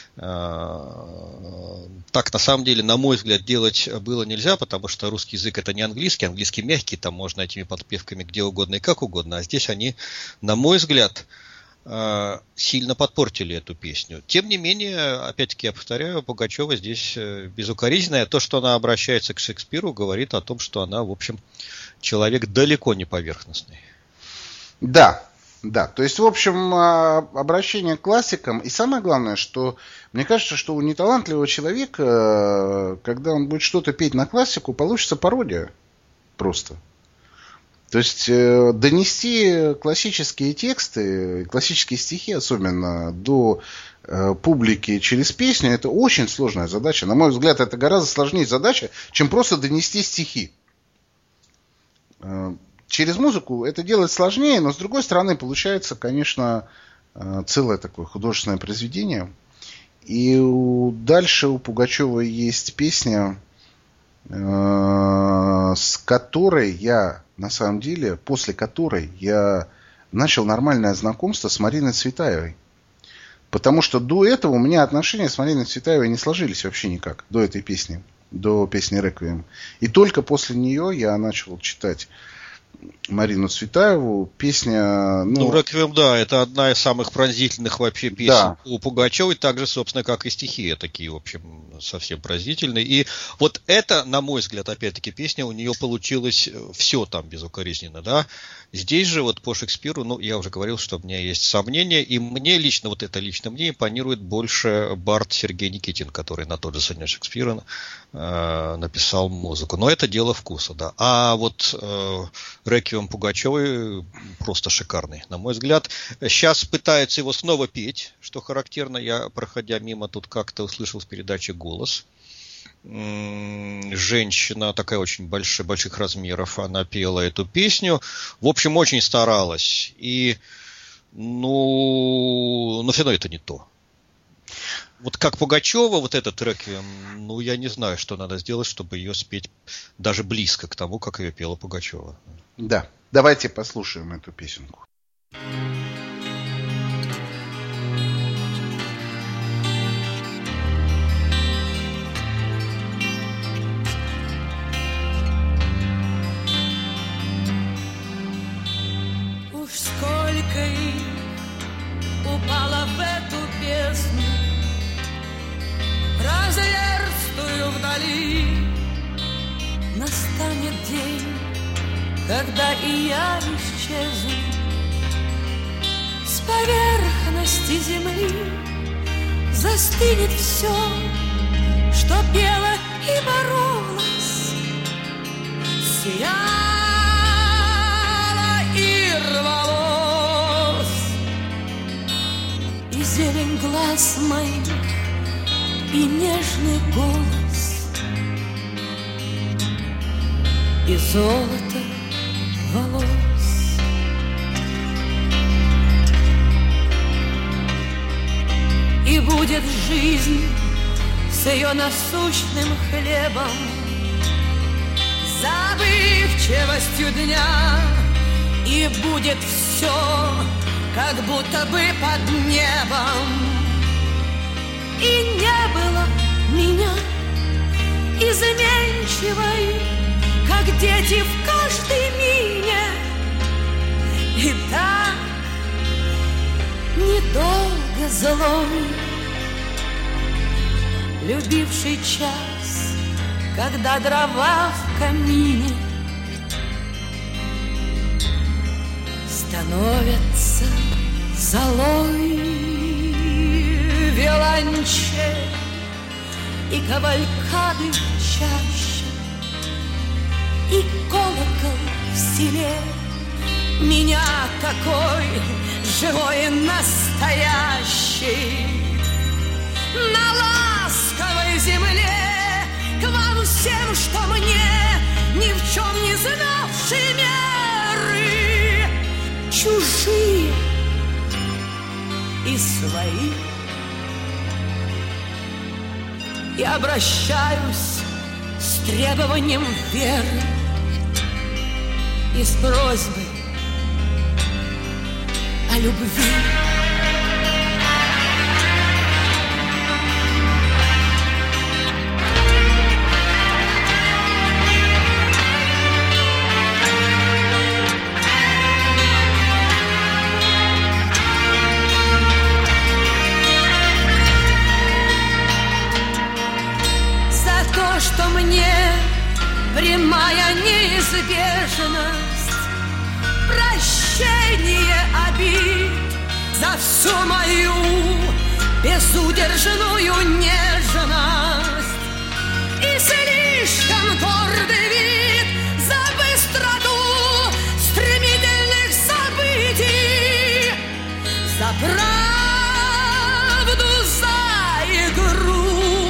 Так, на самом деле, на мой взгляд, делать было нельзя, потому что русский язык это не английский, английский мягкий, там можно этими подпевками где угодно и как угодно, а здесь они, на мой взгляд, сильно подпортили эту песню. Тем не менее, опять-таки, я повторяю, Пугачева здесь безукоризненная. То, что она обращается к Шекспиру, говорит о том, что она, в общем, человек далеко не поверхностный. Да. Да, то есть, в общем, обращение к классикам. И самое главное, что мне кажется, что у неталантливого человека, когда он будет что-то петь на классику, получится пародия просто. То есть донести классические тексты, классические стихи особенно до публики через песню, это очень сложная задача. На мой взгляд, это гораздо сложнее задача, чем просто донести стихи. Через музыку это делать сложнее, но с другой стороны получается, конечно, целое такое художественное произведение. И дальше у Пугачевой есть песня, с которой я, на самом деле, после которой я начал нормальное знакомство с Мариной Цветаевой. Потому что до этого у меня отношения с Мариной Цветаевой не сложились вообще никак, до этой песни, до песни «Реквием». И только после нее я начал читать Марину Цветаеву. Песня... «Реквием», да, это одна из самых пронзительных вообще песен, да, у Пугачевой, так же, собственно, как и стихи такие, в общем, совсем пронзительные. И вот это, на мой взгляд, опять-таки, песня у нее получилось все там безукоризненно, да. Здесь же вот по Шекспиру, я уже говорил, что у меня есть сомнения, и мне лично, вот это лично мне импонирует больше бард Сергей Никитин, который на тот же сонет Шекспира написал музыку. Но это дело вкуса, да. А вот «Реквием» Пугачевой просто шикарный, на мой взгляд. Сейчас пытаются его снова петь, что характерно. Я, проходя мимо, тут как-то услышал в передаче голос. Женщина такая очень больших размеров, она пела эту песню. В общем, очень старалась. И, но все равно это не то. Вот как Пугачева, вот этот «Реквием», я не знаю, что надо сделать, чтобы ее спеть даже близко к тому, как ее пела Пугачева. Да, давайте послушаем эту песенку. вдали. Настанет день, когда и я исчезну с поверхности земли. Застынет все, что пело и боролось, сияло и рвалось. И зелень глаз моих, и нежный голос, и золото волос. И будет жизнь с ее насущным хлебом, забывчивостью дня, и будет все, как будто бы под небом. И не было меня изменчивой, как дети в каждой мине. И так недолго злой, любивший час, когда дрова в камине становятся золой. Виолончель и кавалькады в чаще, и колокол в селе меня такой живой и настоящий. На ласковой земле к вам всем, что мне ни в чем не знавшие меры, чужие и свои. Я обращаюсь с требованием веры и с просьбой о любви. Что мне прямая неизбежность, прощение обид за всю мою безудержную нежность и слишком гордый вид за быстроту стремительных событий, за правду, за игру.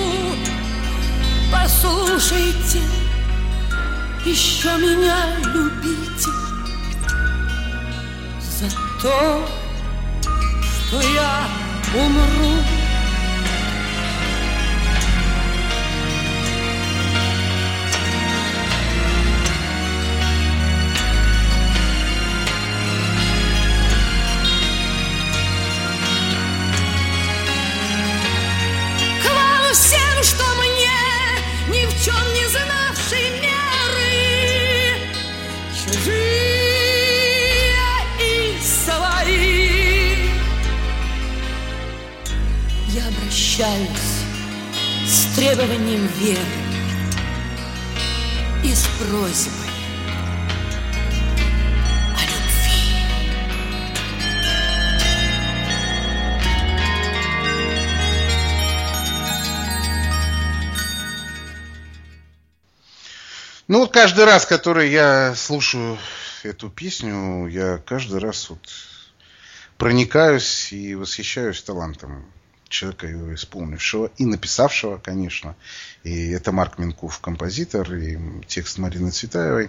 Послушайте, еще меня любите за то, что я умру. К вам всем, что мне ни в чем не знавшей меры, чужие и свои, я обращаюсь с требованием веры и с просьбой о любви. Ну вот каждый раз, который я слушаю эту песню, я каждый раз вот проникаюсь и восхищаюсь талантом человека, его исполнившего и написавшего, конечно. И это Марк Минков, композитор, и текст Марины Цветаевой.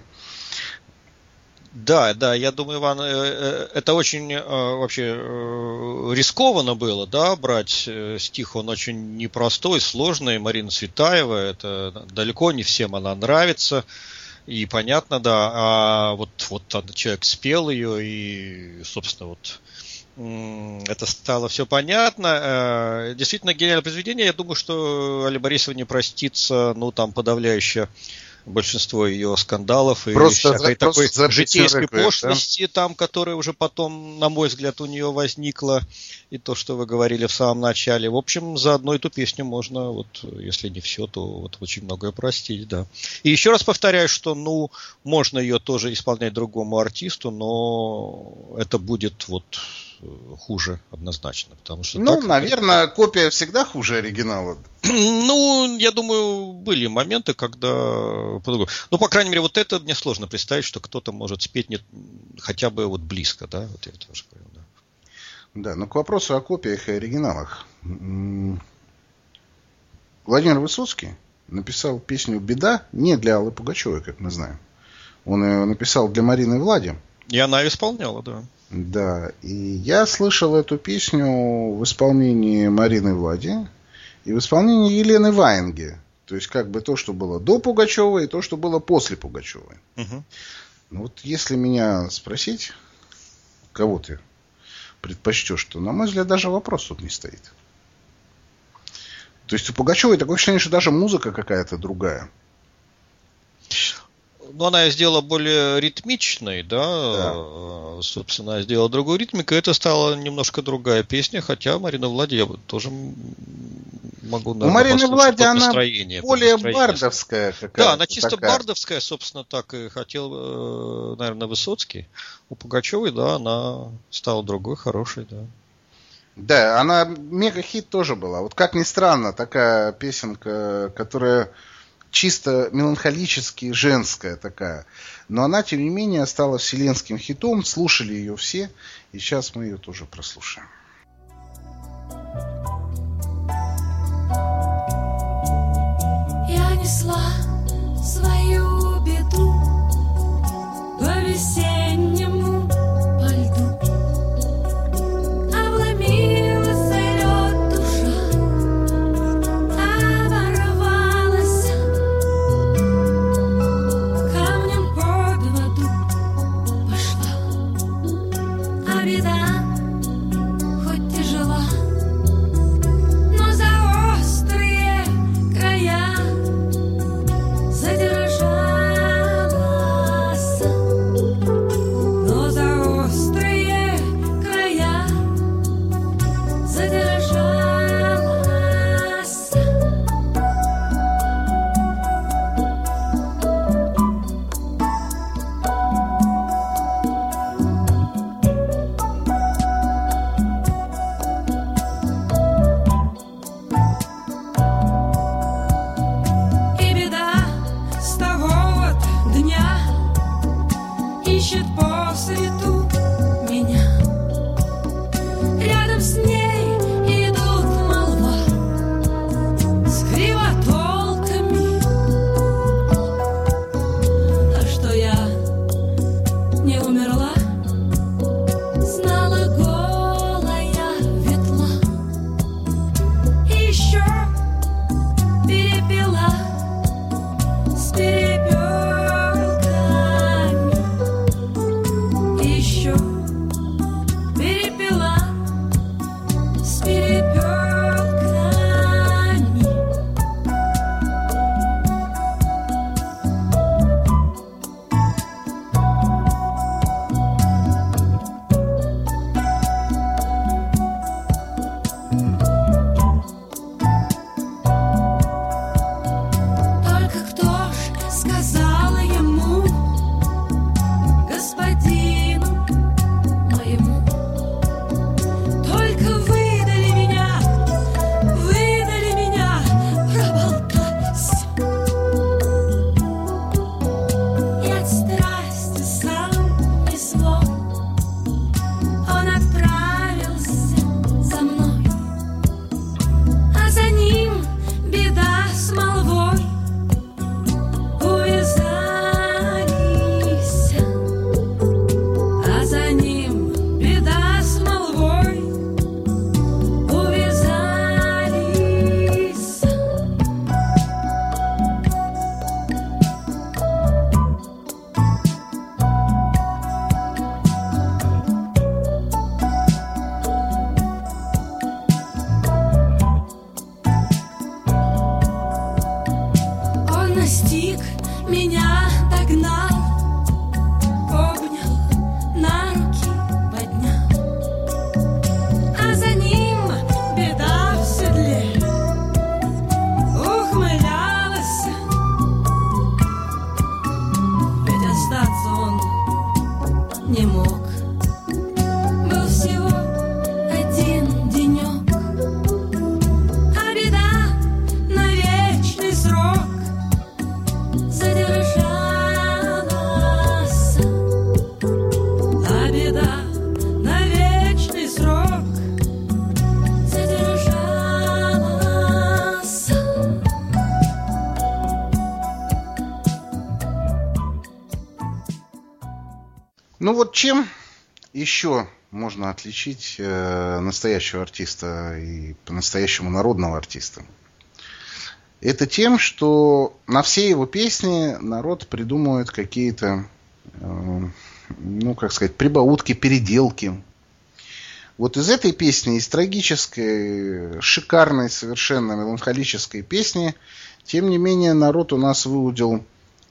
Да, я думаю, Иван, это очень вообще рискованно было, да, брать стих, он очень непростой, сложный. Марина Цветаева, это далеко не всем она нравится, и понятно, да, а вот человек спел ее, и, собственно, вот это стало все понятно. Действительно, гениальное произведение. Я думаю, что Алле Борисовне простится, ну, там, подавляющее большинство ее скандалов и Просто всякой такой житейской реквием, пошлости, там, которая уже потом, на мой взгляд, у нее возникла, и то, что вы говорили в самом начале. В общем, за одну эту песню можно, вот, если не все, то вот очень многое простить, да. И еще раз повторяю, что, ну, можно ее тоже исполнять другому артисту, но это будет вот хуже однозначно, потому что... Ну, наверное, копия всегда хуже оригинала. Ну, я думаю, были моменты, когда... Ну, по крайней мере, вот это мне сложно представить, что кто-то может спеть хотя бы вот близко, да? Вот я тоже понял, да. Да, но к вопросу о копиях и оригиналах. Владимир Высоцкий написал песню «Беда» не для Аллы Пугачевой, как мы знаем. Он ее написал для Марины Влади. И она ее исполняла, да. Да, и я слышал эту песню в исполнении Марины Влади и в исполнении Елены Ваенги. То есть как бы то, что было до Пугачевой, и то, что было после Пугачевой. Угу. Ну, вот если меня спросить, кого ты предпочтешь, то, на мой взгляд, даже вопрос тут не стоит. То есть у Пугачевой такое ощущение, что даже музыка какая-то другая. Ну, она сделала более ритмичной, да. Собственно, сделала другую ритмику, и это стала немножко другая песня, хотя Марина Влади я тоже могу, наверное, у Марины Влади она более бардовская какая-то. Да, она чисто такая. Бардовская, собственно, так и хотел, наверное, Высоцкий. У Пугачевой, да, она стала другой, хорошей, да. Да, она мега-хит тоже была. Вот как ни странно, такая песенка, которая чисто меланхолически женская такая. Но она, тем не менее, стала вселенским хитом. Слушали ее все. И сейчас мы ее тоже прослушаем. Я несла свою беду по весеннему по льду. Обломилась лед душа, оборвалась, камнем под воду пошла. А беда хоть тяжела, но за острые края задержалась. Ну вот чем еще можно отличить настоящего артиста и по-настоящему народного артиста? Это тем, что на все его песни народ придумывает какие-то, прибаутки, переделки. Вот из этой песни, из трагической, шикарной, совершенно меланхолической песни, тем не менее, народ у нас выудил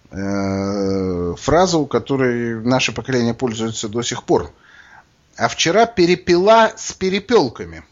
фразу, которой наше поколение пользуется до сих пор. А вчера перепела с перепелками.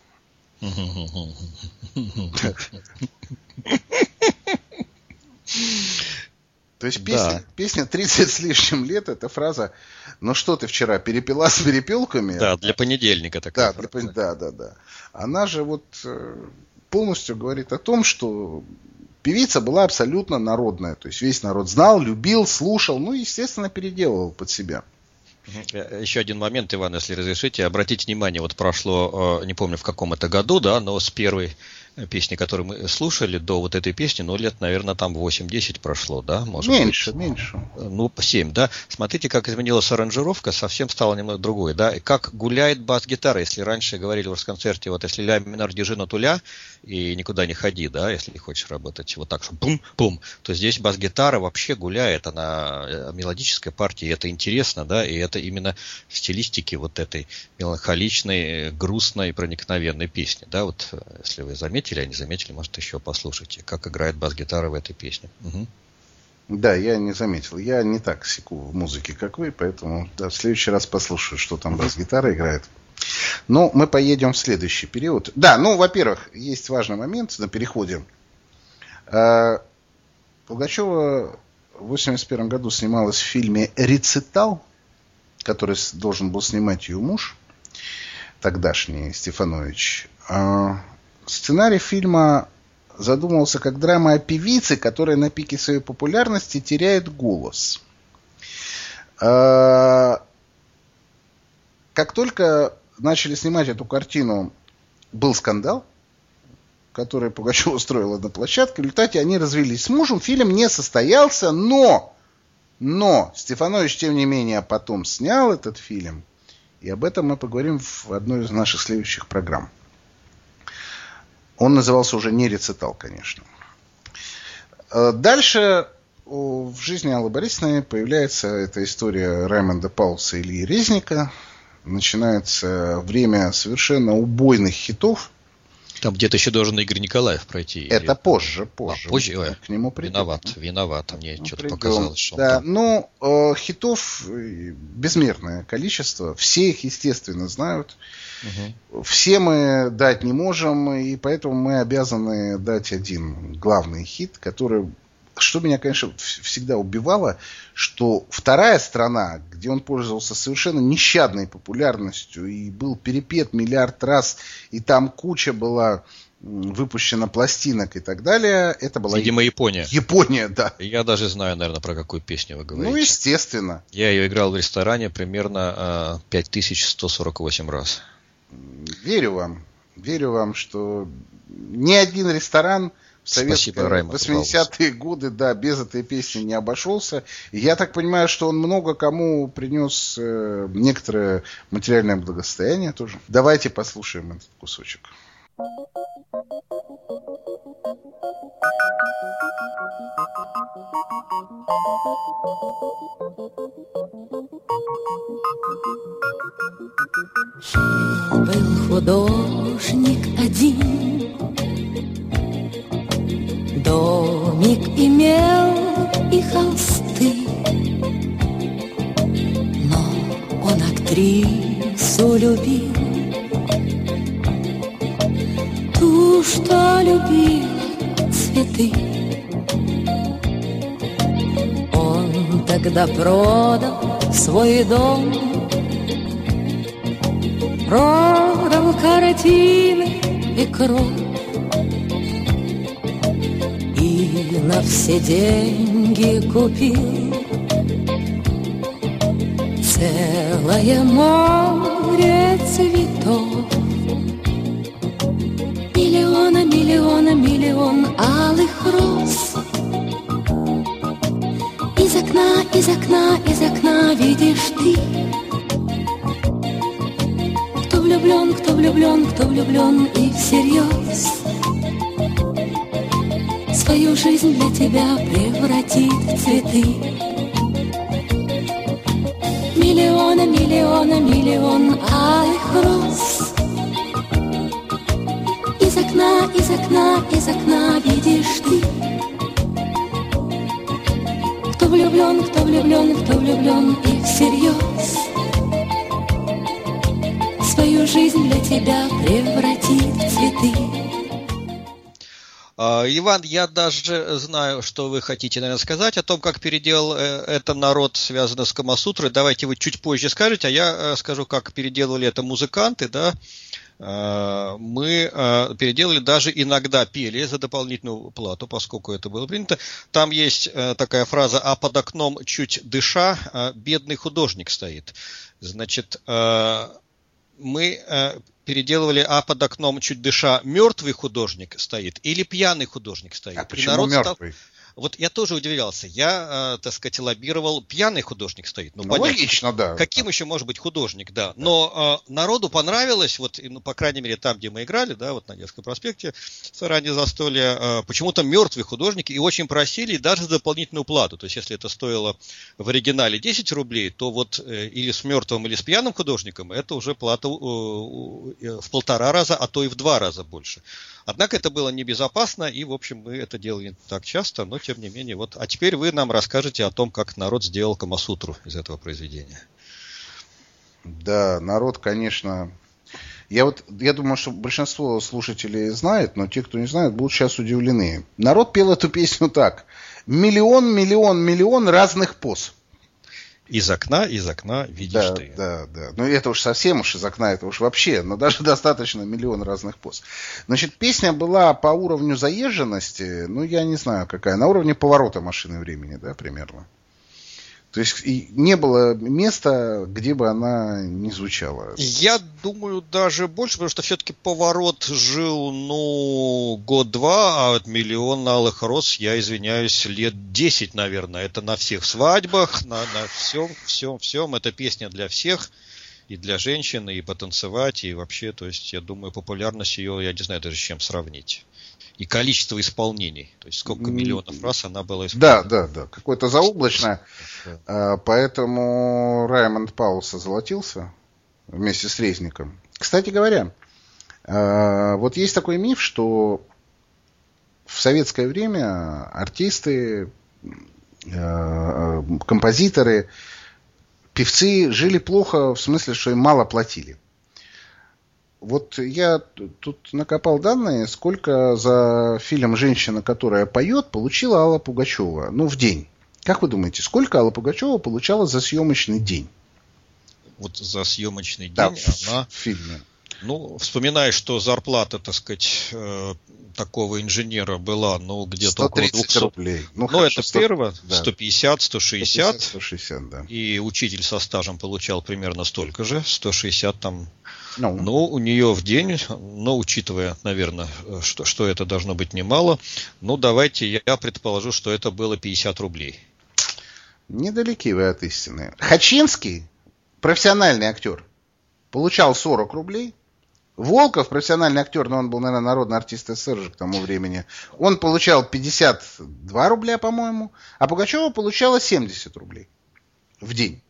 То есть песня 30 с лишним лет, эта фраза, ну что ты вчера перепела с перепелками? Да, для понедельника такая фраза. Да. Она же вот полностью говорит о том, что певица была абсолютно народная. То есть весь народ знал, любил, слушал, ну, естественно, переделывал под себя. Еще один момент, Иван, если разрешите. Обратите внимание, вот прошло, не помню в каком это году, да, но с первой песни, которую мы слушали, до вот этой песни, ну, лет, наверное, там 8-10 прошло, да? Может меньше. Ну, 7, да? Смотрите, как изменилась аранжировка, совсем стало немного другой, да? И как гуляет бас-гитара, если раньше говорили в Росконцерте, вот если ля минор держи на туля и никуда не ходи, да, если не хочешь работать вот так, что пум-пум, то здесь бас-гитара вообще гуляет, она мелодическая партия, и это интересно, да, и это именно в стилистике вот этой меланхоличной, грустной, проникновенной песни, да, вот если вы заметили, а не заметили, может, еще послушайте, как играет бас-гитара в этой песне. Угу. Да, я не заметил. Я не так секу в музыке, как вы, поэтому в следующий раз послушаю, что там бас-гитара играет. Но мы поедем в следующий период. Да, во-первых, есть важный момент на переходе. Пугачева в 1981 году снималась в фильме «Рецитал», который должен был снимать ее муж, тогдашний Стефанович. Сценарий фильма задумывался как драма о певице, которая на пике своей популярности теряет голос. Как только начали снимать эту картину, был скандал, который Пугачева устроила на площадке. В результате они развелись с мужем. Фильм не состоялся, но Стефанович, тем не менее, потом снял этот фильм. И об этом мы поговорим в одной из наших следующих программ. Он назывался уже не «Рецитал», конечно. Дальше в жизни Аллы Борисовны появляется эта история Раймонда Паулса и Ильи Резника. Начинается время совершенно убойных хитов. Там где-то еще должен Игорь Николаев пройти. Это позже. Позже? К нему придем. Виноват. Мне что-то показалось, что да, он там... хитов безмерное количество. Все их, естественно, знают. Угу. Все мы дать не можем, и поэтому мы обязаны дать один главный хит, который... Что меня, конечно, всегда убивало, что вторая страна, где он пользовался совершенно нещадной популярностью и был перепет миллиард раз, и там куча была выпущена пластинок и так далее, это была... Видимо, Япония. Япония, да. Я даже знаю, наверное, про какую песню вы говорите. Ну, естественно. Я ее играл в ресторане примерно 5148 раз. Верю вам, что ни один ресторан... В советские 80-е годы, да, без этой песни не обошелся. И я так понимаю, что он много кому принес некоторое материальное благосостояние тоже. Давайте послушаем этот кусочек. Был художник один, домик имел и холсты, но он актрису любил, ту, что любила цветы. Он тогда продал свой дом, продал картины и кровь, и на все деньги купил целое море цветов. Миллион алых роз. Из окна видишь ты влюблен, кто влюблен, кто влюблен и всерьез свою жизнь для тебя превратит в цветы. Миллиона, миллиона, миллион алых роз. Из окна, из окна, из окна видишь ты. Кто влюблен, кто влюблен, кто влюблен и всерьез свою жизнь для тебя превратит в цветы. Иван, я даже знаю, что вы хотите, наверное, сказать о том, как переделал это народ, связано с Камасутрой. Давайте вы чуть позже скажете, а я скажу, как переделывали это музыканты, да. Мы переделали, даже иногда пели за дополнительную плату, поскольку это было принято. Там есть такая фраза: «А под окном, чуть дыша, бедный художник стоит». Значит, мы переделывали: «А под окном, чуть дыша, мертвый художник стоит» или «пьяный художник стоит». А почему мертвый? Вот я тоже удивлялся. Я, так сказать, лоббировал «пьяный художник стоит». Ну логично, да. Каким еще может быть художник, да. Но народу понравилось, вот, ну, по крайней мере, там, где мы играли, да, вот на Невском проспекте, ранее застолье, почему-то мертвый художник, и очень просили даже за дополнительную плату. То есть, если это стоило в оригинале 10 рублей, то вот или с мертвым, или с пьяным художником, это уже плата в 1,5 раза, а то и в 2 раза больше. Однако это было небезопасно, и, в общем, мы это делали не так часто, но, тем не менее, вот. А теперь вы нам расскажете о том, как народ сделал Камасутру из этого произведения. Да, народ, конечно... Я думаю, что большинство слушателей знает, но те, кто не знает, будут сейчас удивлены. Народ пел эту песню так: миллион, миллион, миллион разных поз. Из окна видишь ты. Да. Ну, это уж совсем уж из окна, это уж вообще. Но даже достаточно миллион разных поз. Значит, песня была по уровню заезженности, ну, я не знаю какая, на уровне поворота машины времени, да, примерно. То есть и не было места, где бы она не звучала. Я думаю, даже больше, потому что все-таки «Поворот» жил, ну, 1-2, а от «Миллион алых роз», я извиняюсь, лет 10, наверное. Это на всех свадьбах, на всем. Это песня для всех, и для женщин, и потанцевать, и вообще, то есть, я думаю, популярность ее, я не знаю даже с чем сравнить. И количество исполнений. То есть сколько миллионов раз она была исполнена. Да. Какое-то заоблачное. Поэтому Раймонд Паулс озолотился вместе с Резником. Кстати говоря, вот есть такой миф, что в советское время артисты, композиторы, певцы жили плохо, в смысле, что им мало платили. Вот я тут накопал данные, сколько за фильм «Женщина, которая поет» получила Алла Пугачева, ну, в день. Как вы думаете, сколько Алла Пугачева получала за съемочный день? Вот за съемочный день она в фильме. Ну, вспоминая, что зарплата, так сказать, такого инженера была, ну, где-то около 200 рублей. Ну, это первое, да. 150, 160. 160, да. И учитель со стажем получал примерно столько же, 160 там. Ну, у нее в день, но учитывая, наверное, что это должно быть немало, ну, давайте я предположу, что это было 50 рублей. Недалеки вы от истины. Хачинский, профессиональный актер, получал 40 рублей. Волков, профессиональный актер, но он был, наверное, народный артист СССР же к тому времени, он получал 52 рубля, по-моему, а Пугачева получала 70 рублей в день.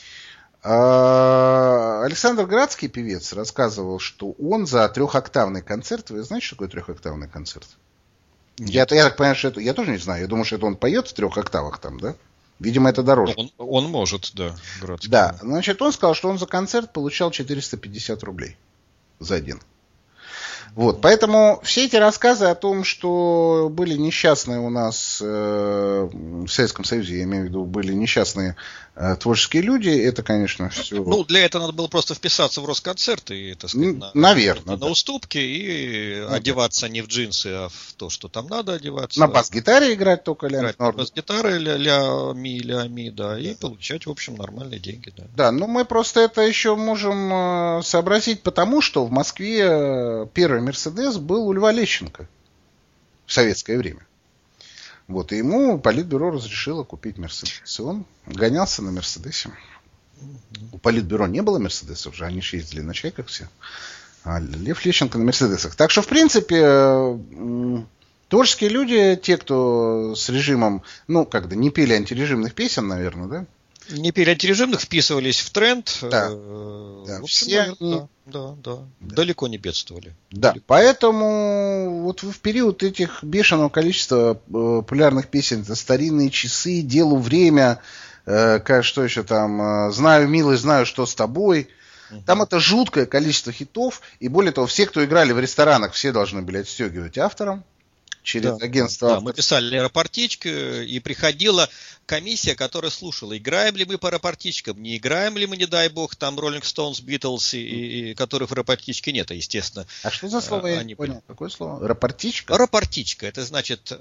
Александр Градский, певец, рассказывал, что он за 3-октавный концерт, вы знаете, что такое 3-октавный концерт? Я так понимаю, что это, я тоже не знаю, я думаю, что это он поет в 3 октавах там, да? Видимо, это дороже. Он может, да, Градский. Да, значит, он сказал, что он за концерт получал 450 рублей за один. Вот, поэтому все эти рассказы о том, что были несчастные у нас в Советском Союзе, я имею в виду, были несчастные творческие люди, это, конечно, все... Ну, для этого надо было просто вписаться в Росконцерт и, так сказать, наверное, на уступки и одеваться не в джинсы, а в то, что там надо одеваться. На бас-гитаре играть только на бас-гитаре ля-ми, да, и получать, в общем, нормальные деньги, да. Да, ну мы просто это еще можем сообразить, потому что в Москве первый Мерседес был у Льва Лещенко в советское время. Вот, и ему Политбюро разрешило купить Мерседес. И он гонялся на Мерседесе. У Политбюро не было Мерседесов же, они же ездили на Чайках все. А Лев Лещенко на Мерседесах. Так что, в принципе, творческие люди, те, кто с режимом, не пели антирежимных песен, наверное, да? Не пели антирежимных, вписывались в тренд. Да. В общем, все наверное, далеко не бедствовали. Да, поэтому вот в период этих бешеного количества популярных песен, это «Старинные часы», «Делу время», что еще там, «Знаю, милый, знаю, что с тобой». Там это жуткое количество хитов, и более того, все, кто играли в ресторанах, все должны были отстегивать авторам через агентство. Да, мы писали рапортичку, и приходила комиссия, которая слушала, играем ли мы по рапортичкам, не играем ли мы, не дай бог, там Rolling Stones, Beatles, и которых в рапортичке нет, естественно. А что за слово, я не понял? Какое слово? Рапортичка? Рапортичка, это значит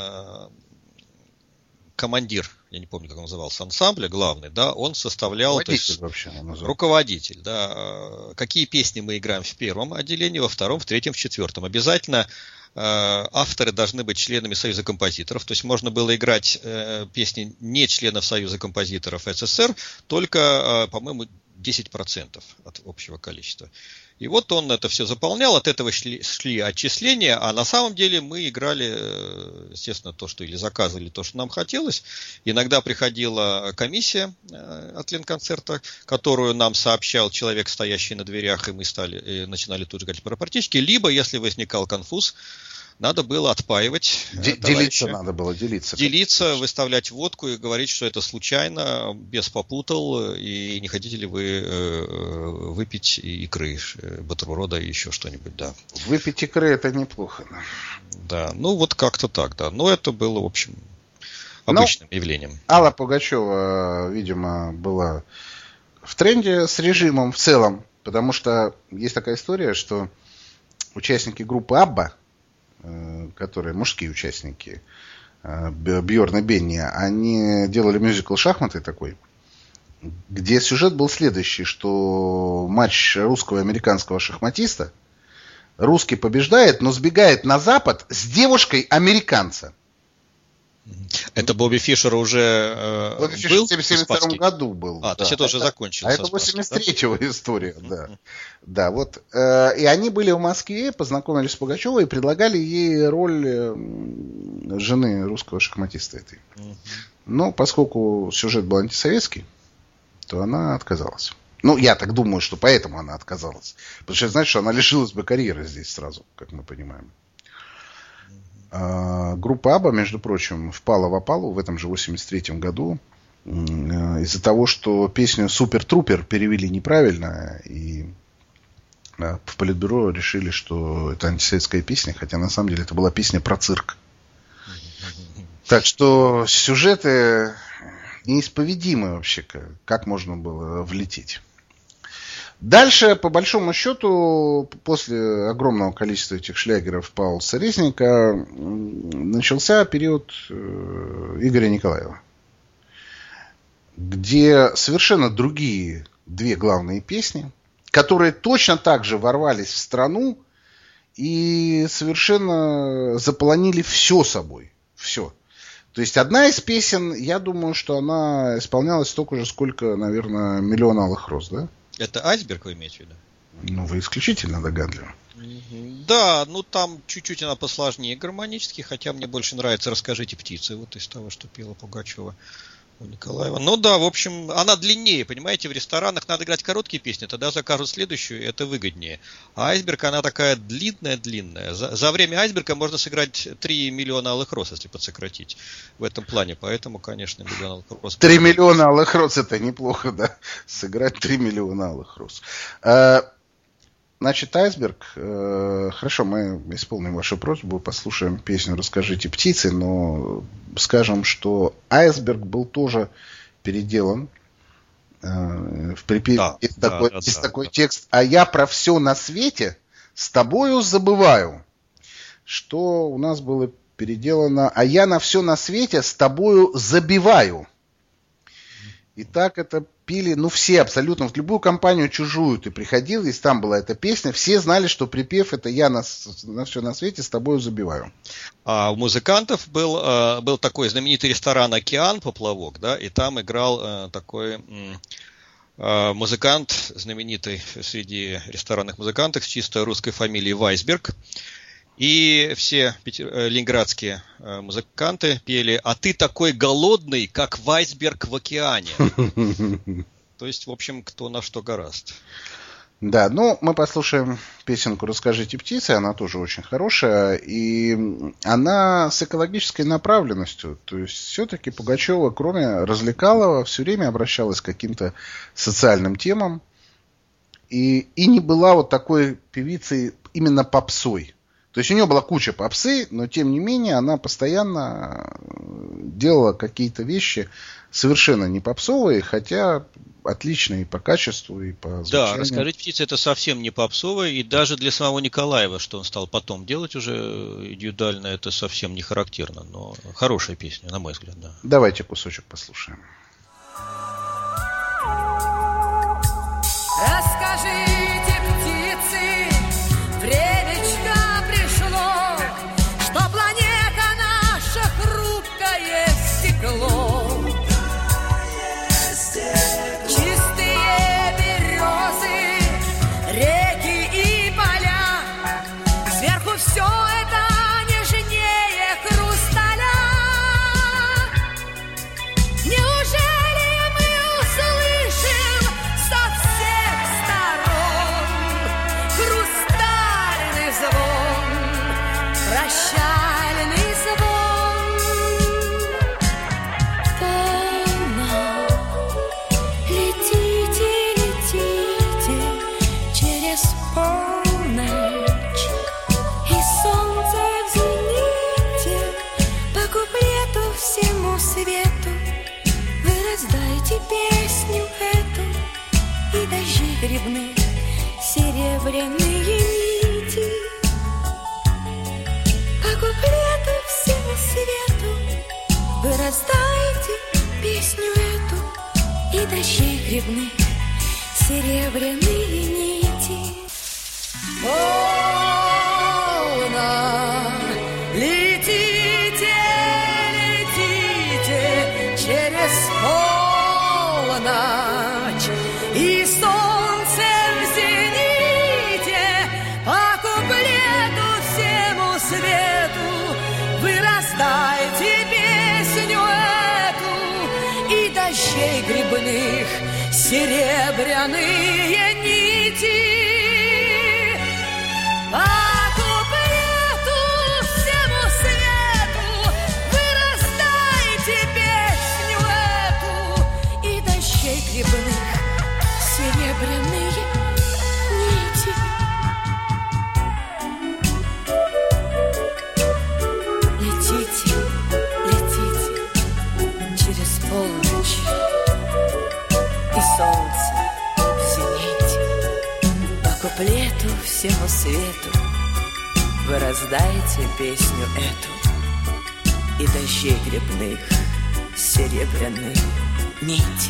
командир, я не помню, как он назывался, ансамбля главный, да, он составлял... Руководитель, да. Какие песни мы играем в первом отделении, во втором, в третьем, в четвертом. Обязательно авторы должны быть членами Союза композиторов, то есть можно было играть песни не членов Союза композиторов СССР, только, по-моему, 10% от общего количества. И вот он это все заполнял, от этого шли отчисления, а на самом деле мы играли, естественно, то, что или заказывали то, что нам хотелось. Иногда приходила комиссия от Ленконцерта, которую нам сообщал человек, стоящий на дверях, и мы начинали тут же играть по рапортичке. Либо, если возникал конфуз, надо было отпаивать. Делиться, выставлять водку и говорить, что это случайно, без попутал, и не хотите ли вы выпить икры, бутерброда и еще что-нибудь, да. Выпить икры — это неплохо. Да, вот как-то так, да. Но это было, в общем, обычным явлением. Алла Пугачева, видимо, была в тренде с режимом в целом, потому что есть такая история, что участники группы Абба, которые мужские участники, Бьорн и Бенни, они делали мюзикл «Шахматы» такой, где сюжет был следующий, что матч русского и американского шахматиста, русский побеждает, но сбегает на Запад с девушкой американца. Это Бобби Фишер уже Бобби Фишер в 1972 году был. То есть это уже закончилось. А это 83-го история, да. Да, вот. И они были в Москве, познакомились с Пугачевой и предлагали ей роль жены русского шахматиста этой. Но поскольку сюжет был антисоветский, то она отказалась. Я так думаю, что поэтому она отказалась. Потому что значит, что она лишилась бы карьеры здесь сразу, как мы понимаем. Группа Абба, между прочим, впала в опалу в этом же 83-м году из-за того, что песню «Супер Трупер» перевели неправильно, и в Политбюро решили, что это антисоветская песня, хотя на самом деле это была песня про цирк. Так что сюжеты неисповедимы вообще, как можно было влететь. Дальше, по большому счету, после огромного количества этих шлягеров Паулса Резника, начался период Игоря Николаева, где совершенно другие две главные песни, которые точно так же ворвались в страну и совершенно заполонили все собой. Все. То есть одна из песен, я думаю, что она исполнялась столько же, сколько, наверное, «Миллион алых роз», да? Это «Айсберг» вы имеете в виду? Вы исключительно догадливы. Да, там чуть-чуть она посложнее гармонически, хотя мне больше нравится «Расскажите птицы», вот из того, что пела Пугачева у Николаева. В общем, она длиннее, понимаете, в ресторанах надо играть короткие песни, тогда закажут следующую, это выгоднее. А «Айсберг», она такая длинная. За время «Айсберга» можно сыграть 3 миллиона алых роз, если подсократить в этом плане, поэтому, конечно, «Миллион алых роз». 3 миллиона алых роз — это неплохо, да? Сыграть 3 миллиона алых роз. Значит, «Айсберг». Хорошо, мы исполним вашу просьбу, послушаем песню «Расскажите птицы», но скажем, что «Айсберг» был тоже переделан. В припеве есть такой текст: «А я про все на свете с тобою забываю». Что у нас было переделано: «А я на все на свете с тобою забиваю». И так это пили, все абсолютно, в любую компанию чужую ты приходил, если там была эта песня, все знали, что припев — это «я на все на свете с тобою забиваю». А у музыкантов был такой знаменитый ресторан «Океан», поплавок, да, и там играл такой музыкант, знаменитый среди ресторанных музыкантов, с чисто русской фамилией Вайсберг. И все ленинградские музыканты пели: «А ты такой голодный, как Вайсберг в океане». То есть, в общем, кто на что гораст. Да, ну, мы послушаем песенку «Расскажите, птицы», она тоже очень хорошая, и она с экологической направленностью, то есть все-таки Пугачева, кроме развлекалого, все время обращалась к каким-то социальным темам, и не была вот такой певицей именно попсой. То есть у нее была куча попсы, но тем не менее она постоянно делала какие-то вещи совершенно не попсовые, хотя отличные и по качеству, и по звучанию. Да, «Расскажите, птицы» — это совсем не попсовое, и даже для самого Николаева, что он стал потом делать уже индивидуально, это совсем не характерно, но хорошая песня, на мой взгляд, да. Давайте кусочек послушаем. Расскажите, птицы, времечко пришло, что планета наша хрупкое стекло. Чистые березы, реки и поля, сверху все это нежнее хрусталя. Неужели мы услышим со всех сторон хрустальный звон, прощальный звон? Полно. Летите, летите через полночь, и солнце в зените по куплету всему свету. Вы раздайте песню эту, и дожди грибные серебряные нити. По куплету всему свету вы раздайте песню эту, и дожди грибных серебряные нити. Полно. Летите, летите через полночь, и солнце в зените по куплету всему свету вы раздайте песню эту, и дождей грибных серебряные нити. По куплету всему свету вы раздайте песню эту, и дождей грибных серебряные нити. Летите, летите через полночь, и солнце в зените по куплету всему свету вы раздайте песню эту, и дождей грибных серебряных нити.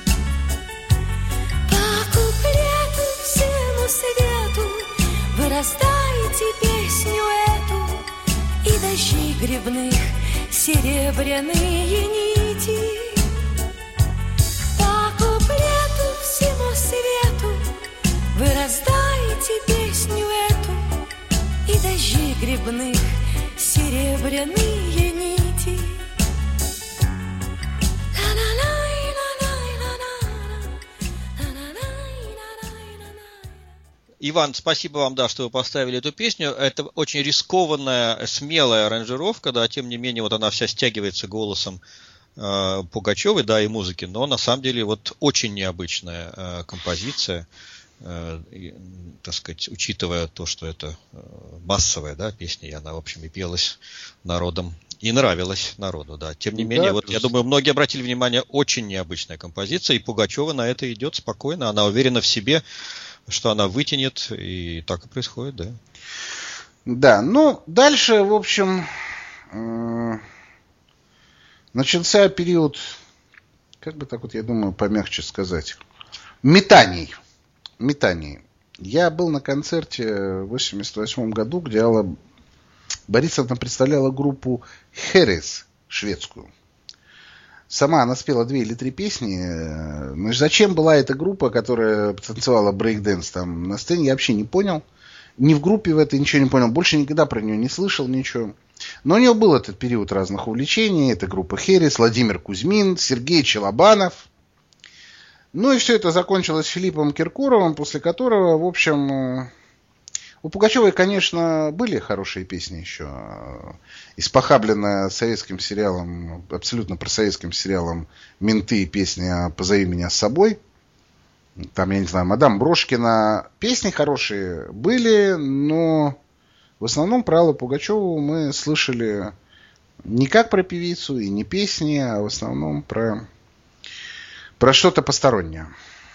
По куплету всему свету вы раздайте песню эту, и дожди грибных серебряные нити. По куплету всему свету вы раздайте песню эту, и дожди грибных серебряные нити. Иван, спасибо вам, да, что вы поставили эту песню. Это очень рискованная, смелая аранжировка, да, тем не менее, вот она вся стягивается голосом Пугачевой, да, и музыки, но на самом деле вот очень необычная композиция, так сказать, учитывая то, что это массовая, да, песня, и она, в общем, и пелась народом, и нравилась народу, да. Тем не менее, вот я думаю, многие обратили внимание, очень необычная композиция, и Пугачева на это идет спокойно, она уверена в себе, что она вытянет, и так и происходит, да. Да, ну, дальше, в общем, начался период, как бы так вот, я думаю, помягче сказать, метаний. Я был на концерте в 1988 году, где Алла Борисовна представляла группу Херес, шведскую. сама она спела 2 или 3 песни. Ну, зачем была эта группа, которая танцевала брейк-дэнс там на сцене, я вообще не понял. Ни в группе в этой ничего не понял. Больше никогда про нее не слышал ничего. Но у нее был этот период разных увлечений. Это группа Хэрис, Владимир Кузьмин, Сергей Челобанов. Ну и все это закончилось Филиппом Киркоровым, после которого, в общем, у Пугачевой, конечно, были хорошие песни еще. Испохабленная советским сериалом, абсолютно просоветским сериалом «Менты» песня «Позови меня с собой». Там, я не знаю, мадам Брошкина. Песни хорошие были, но в основном про Аллу Пугачеву мы слышали не как про певицу и не песни, а в основном про что-то постороннее.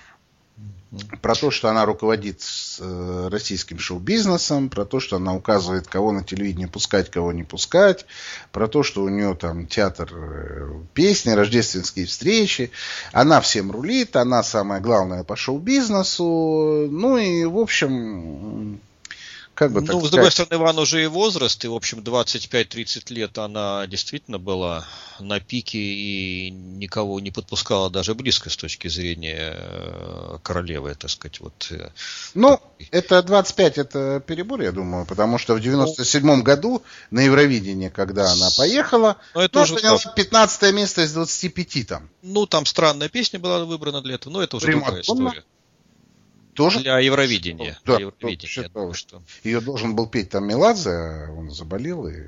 Про то, что она руководит российским шоу-бизнесом, про то, что она указывает, кого на телевидении пускать, кого не пускать, про то, что у нее там театр песни, рождественские встречи. Она всем рулит, она самая главная по шоу-бизнесу. Ну и, в общем... Как бы, с другой стороны, Иван уже и возраст, и, в общем, 25-30 лет она действительно была на пике и никого не подпускала даже близко с точки зрения королевы, так сказать. Вот. Ну, это 25, это перебор, я думаю, потому что в 97 году на Евровидении, когда она поехала, она заняла 15 место из 25 там. Ну, там странная песня была выбрана для этого, но это уже другая история. Тоже? Для Евровидения. Да, для Евровидения, думаю, что... Ее должен был петь там Меладзе, он заболел и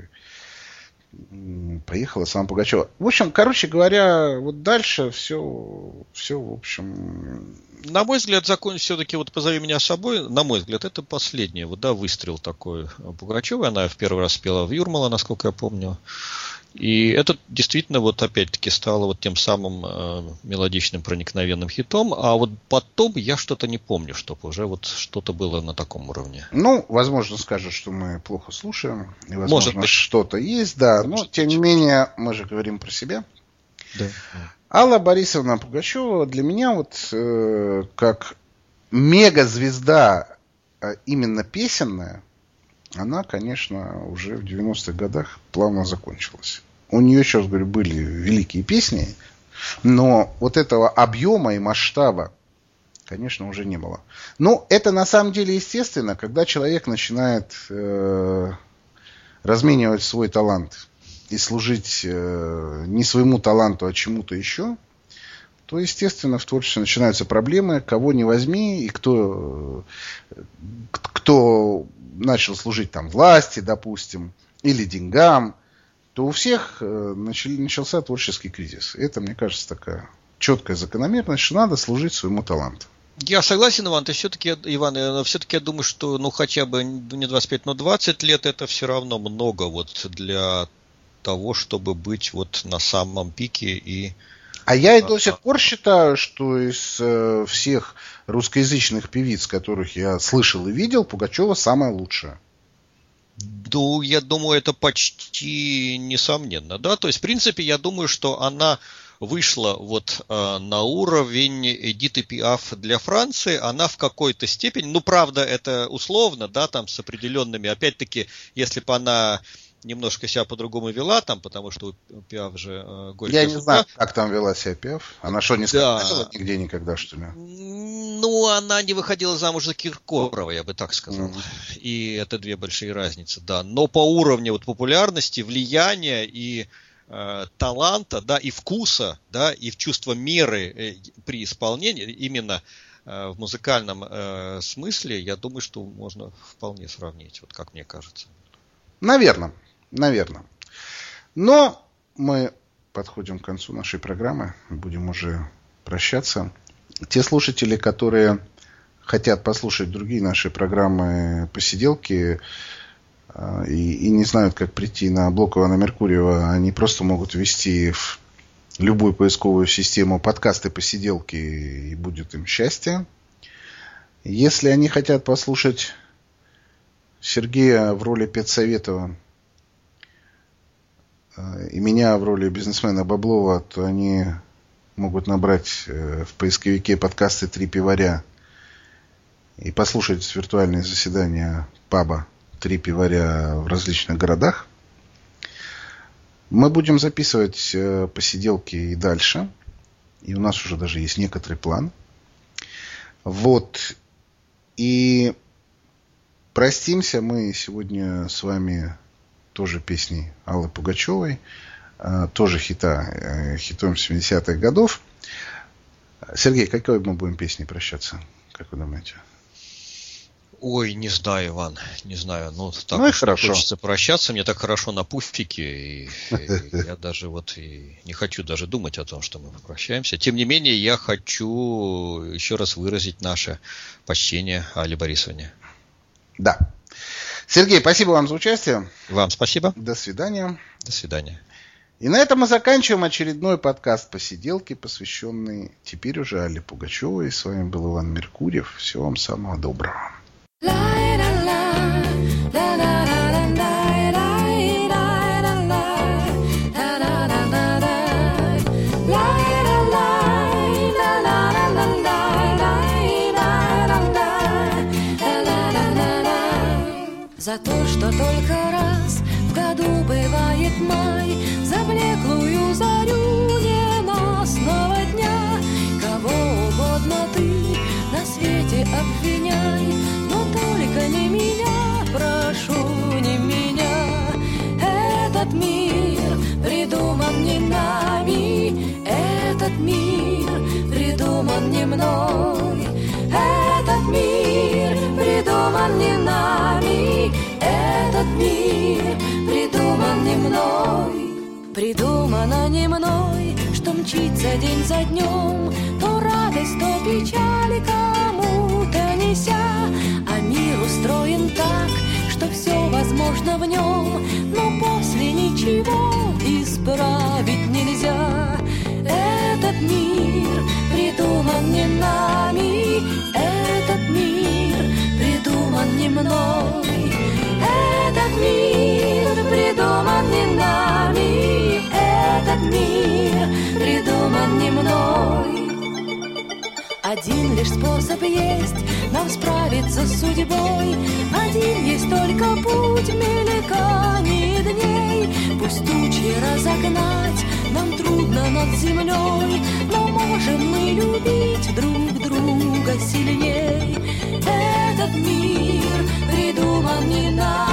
поехала сама Пугачева. В общем, короче говоря, вот дальше все в общем... На мой взгляд, закон все-таки вот «Позови меня с собой», на мой взгляд, это последний выстрел такой Пугачевой. Она в первый раз спела в Юрмала, насколько я помню. И это действительно вот опять-таки стало вот тем самым мелодичным проникновенным хитом, а вот потом я что-то не помню, чтобы уже вот что-то было на таком уровне. Ну, возможно, скажут, что мы плохо слушаем, и возможно, что-то есть, да, но тем не менее мы же говорим про себя. Да. Алла Борисовна Пугачева для меня вот как мегазвезда именно песенная, она, конечно, уже в 90-х годах плавно закончилась. У нее, еще раз говорю, были великие песни, но вот этого объема и масштаба, конечно, уже не было. Но это на самом деле естественно, когда человек начинает разменивать свой талант и служить не своему таланту, а чему-то еще, то, естественно, в творчестве начинаются проблемы, кого не возьми, и кто начал служить там власти, допустим, или деньгам, то у всех начался творческий кризис. Это, мне кажется, такая четкая закономерность, что надо служить своему таланту. Я согласен, Иван, все-таки я думаю, что хотя бы не 25, но 20 лет это все равно много вот для того, чтобы быть вот на самом пике и... А я и до сих пор считаю, что из всех русскоязычных певиц, которых я слышал и видел, Пугачева самая лучшая. Ну, я думаю, это почти несомненно, да. То есть, в принципе, я думаю, что она вышла вот на уровень Эдиты Пиаф для Франции. Она в какой-то степени, правда, это условно, да, там с определенными, опять-таки, если бы она немножко себя по-другому вела там, потому что у Пиаф же горькая. Я не знаю, как там вела себя Пиаф. Она что, не скандалила нигде никогда, что ли? Ну, она не выходила замуж за Киркорова, я бы так сказал. И это 2 большие разницы, да. Но по уровню вот популярности, влияния и таланта, да, и вкуса, да, и в чувство меры при исполнении, именно в музыкальном смысле, я думаю, что можно вполне сравнить, вот как мне кажется. Наверное. Но мы подходим к концу нашей программы. Будем уже прощаться. Те слушатели, которые хотят послушать другие наши программы «Посиделки» и не знают, как прийти на блог Ивана Меркурьева, они просто могут ввести в любую поисковую систему подкасты «Посиделки», и будет им счастье. Если они хотят послушать Сергея в роли педсоветова и меня в роли бизнесмена Баблова, то они могут набрать в поисковике подкасты «Три пиваря» и послушать виртуальные заседания паба «Три пиваря» в различных городах. Мы будем записывать посиделки и дальше. И у нас уже даже есть некоторый план. Вот. И простимся мы сегодня с вами тоже песней Аллы Пугачевой. Тоже хитом 70-х годов. Сергей, какой мы будем песней прощаться? Как вы думаете? Ой, не знаю, Иван, не знаю. Ну, так ну и уж хорошо. Хочется прощаться. Мне так хорошо на пуфике, и я даже вот и не хочу даже думать о том, что мы попрощаемся. Тем не менее, я хочу еще раз выразить наше почтение Алле Борисовне. Да. Сергей, спасибо вам за участие. Вам спасибо. До свидания. До свидания. И на этом мы заканчиваем очередной подкаст «Посиделки», посвященный теперь уже Алле Пугачевой. С вами был Иван Меркурьев. Всего вам самого доброго. За то, что только раз в году бывает май, за блеклую зарю ненастного дня. Кого угодно ты на свете обвиняй, но только не меня, прошу, не меня. Этот мир придуман не нами, этот мир придуман не мной. Этот мир придуман не нами, этот мир придуман не мной. Придумано не мной, что мчится день за днем, то радость, то печаль кому-то неся. А мир устроен так, что все возможно в нем, но после ничего исправить нельзя. Этот мир придуман не нами, этот мир придуман не мной. Этот мир придуман не нами, этот мир придуман не мной. Один лишь способ есть нам справиться с судьбой, один есть только путь мельканий дней. Пусть тучи разогнать нам трудно над землей, но можем мы любить друг друга сильней. Этот мир придуман не нами.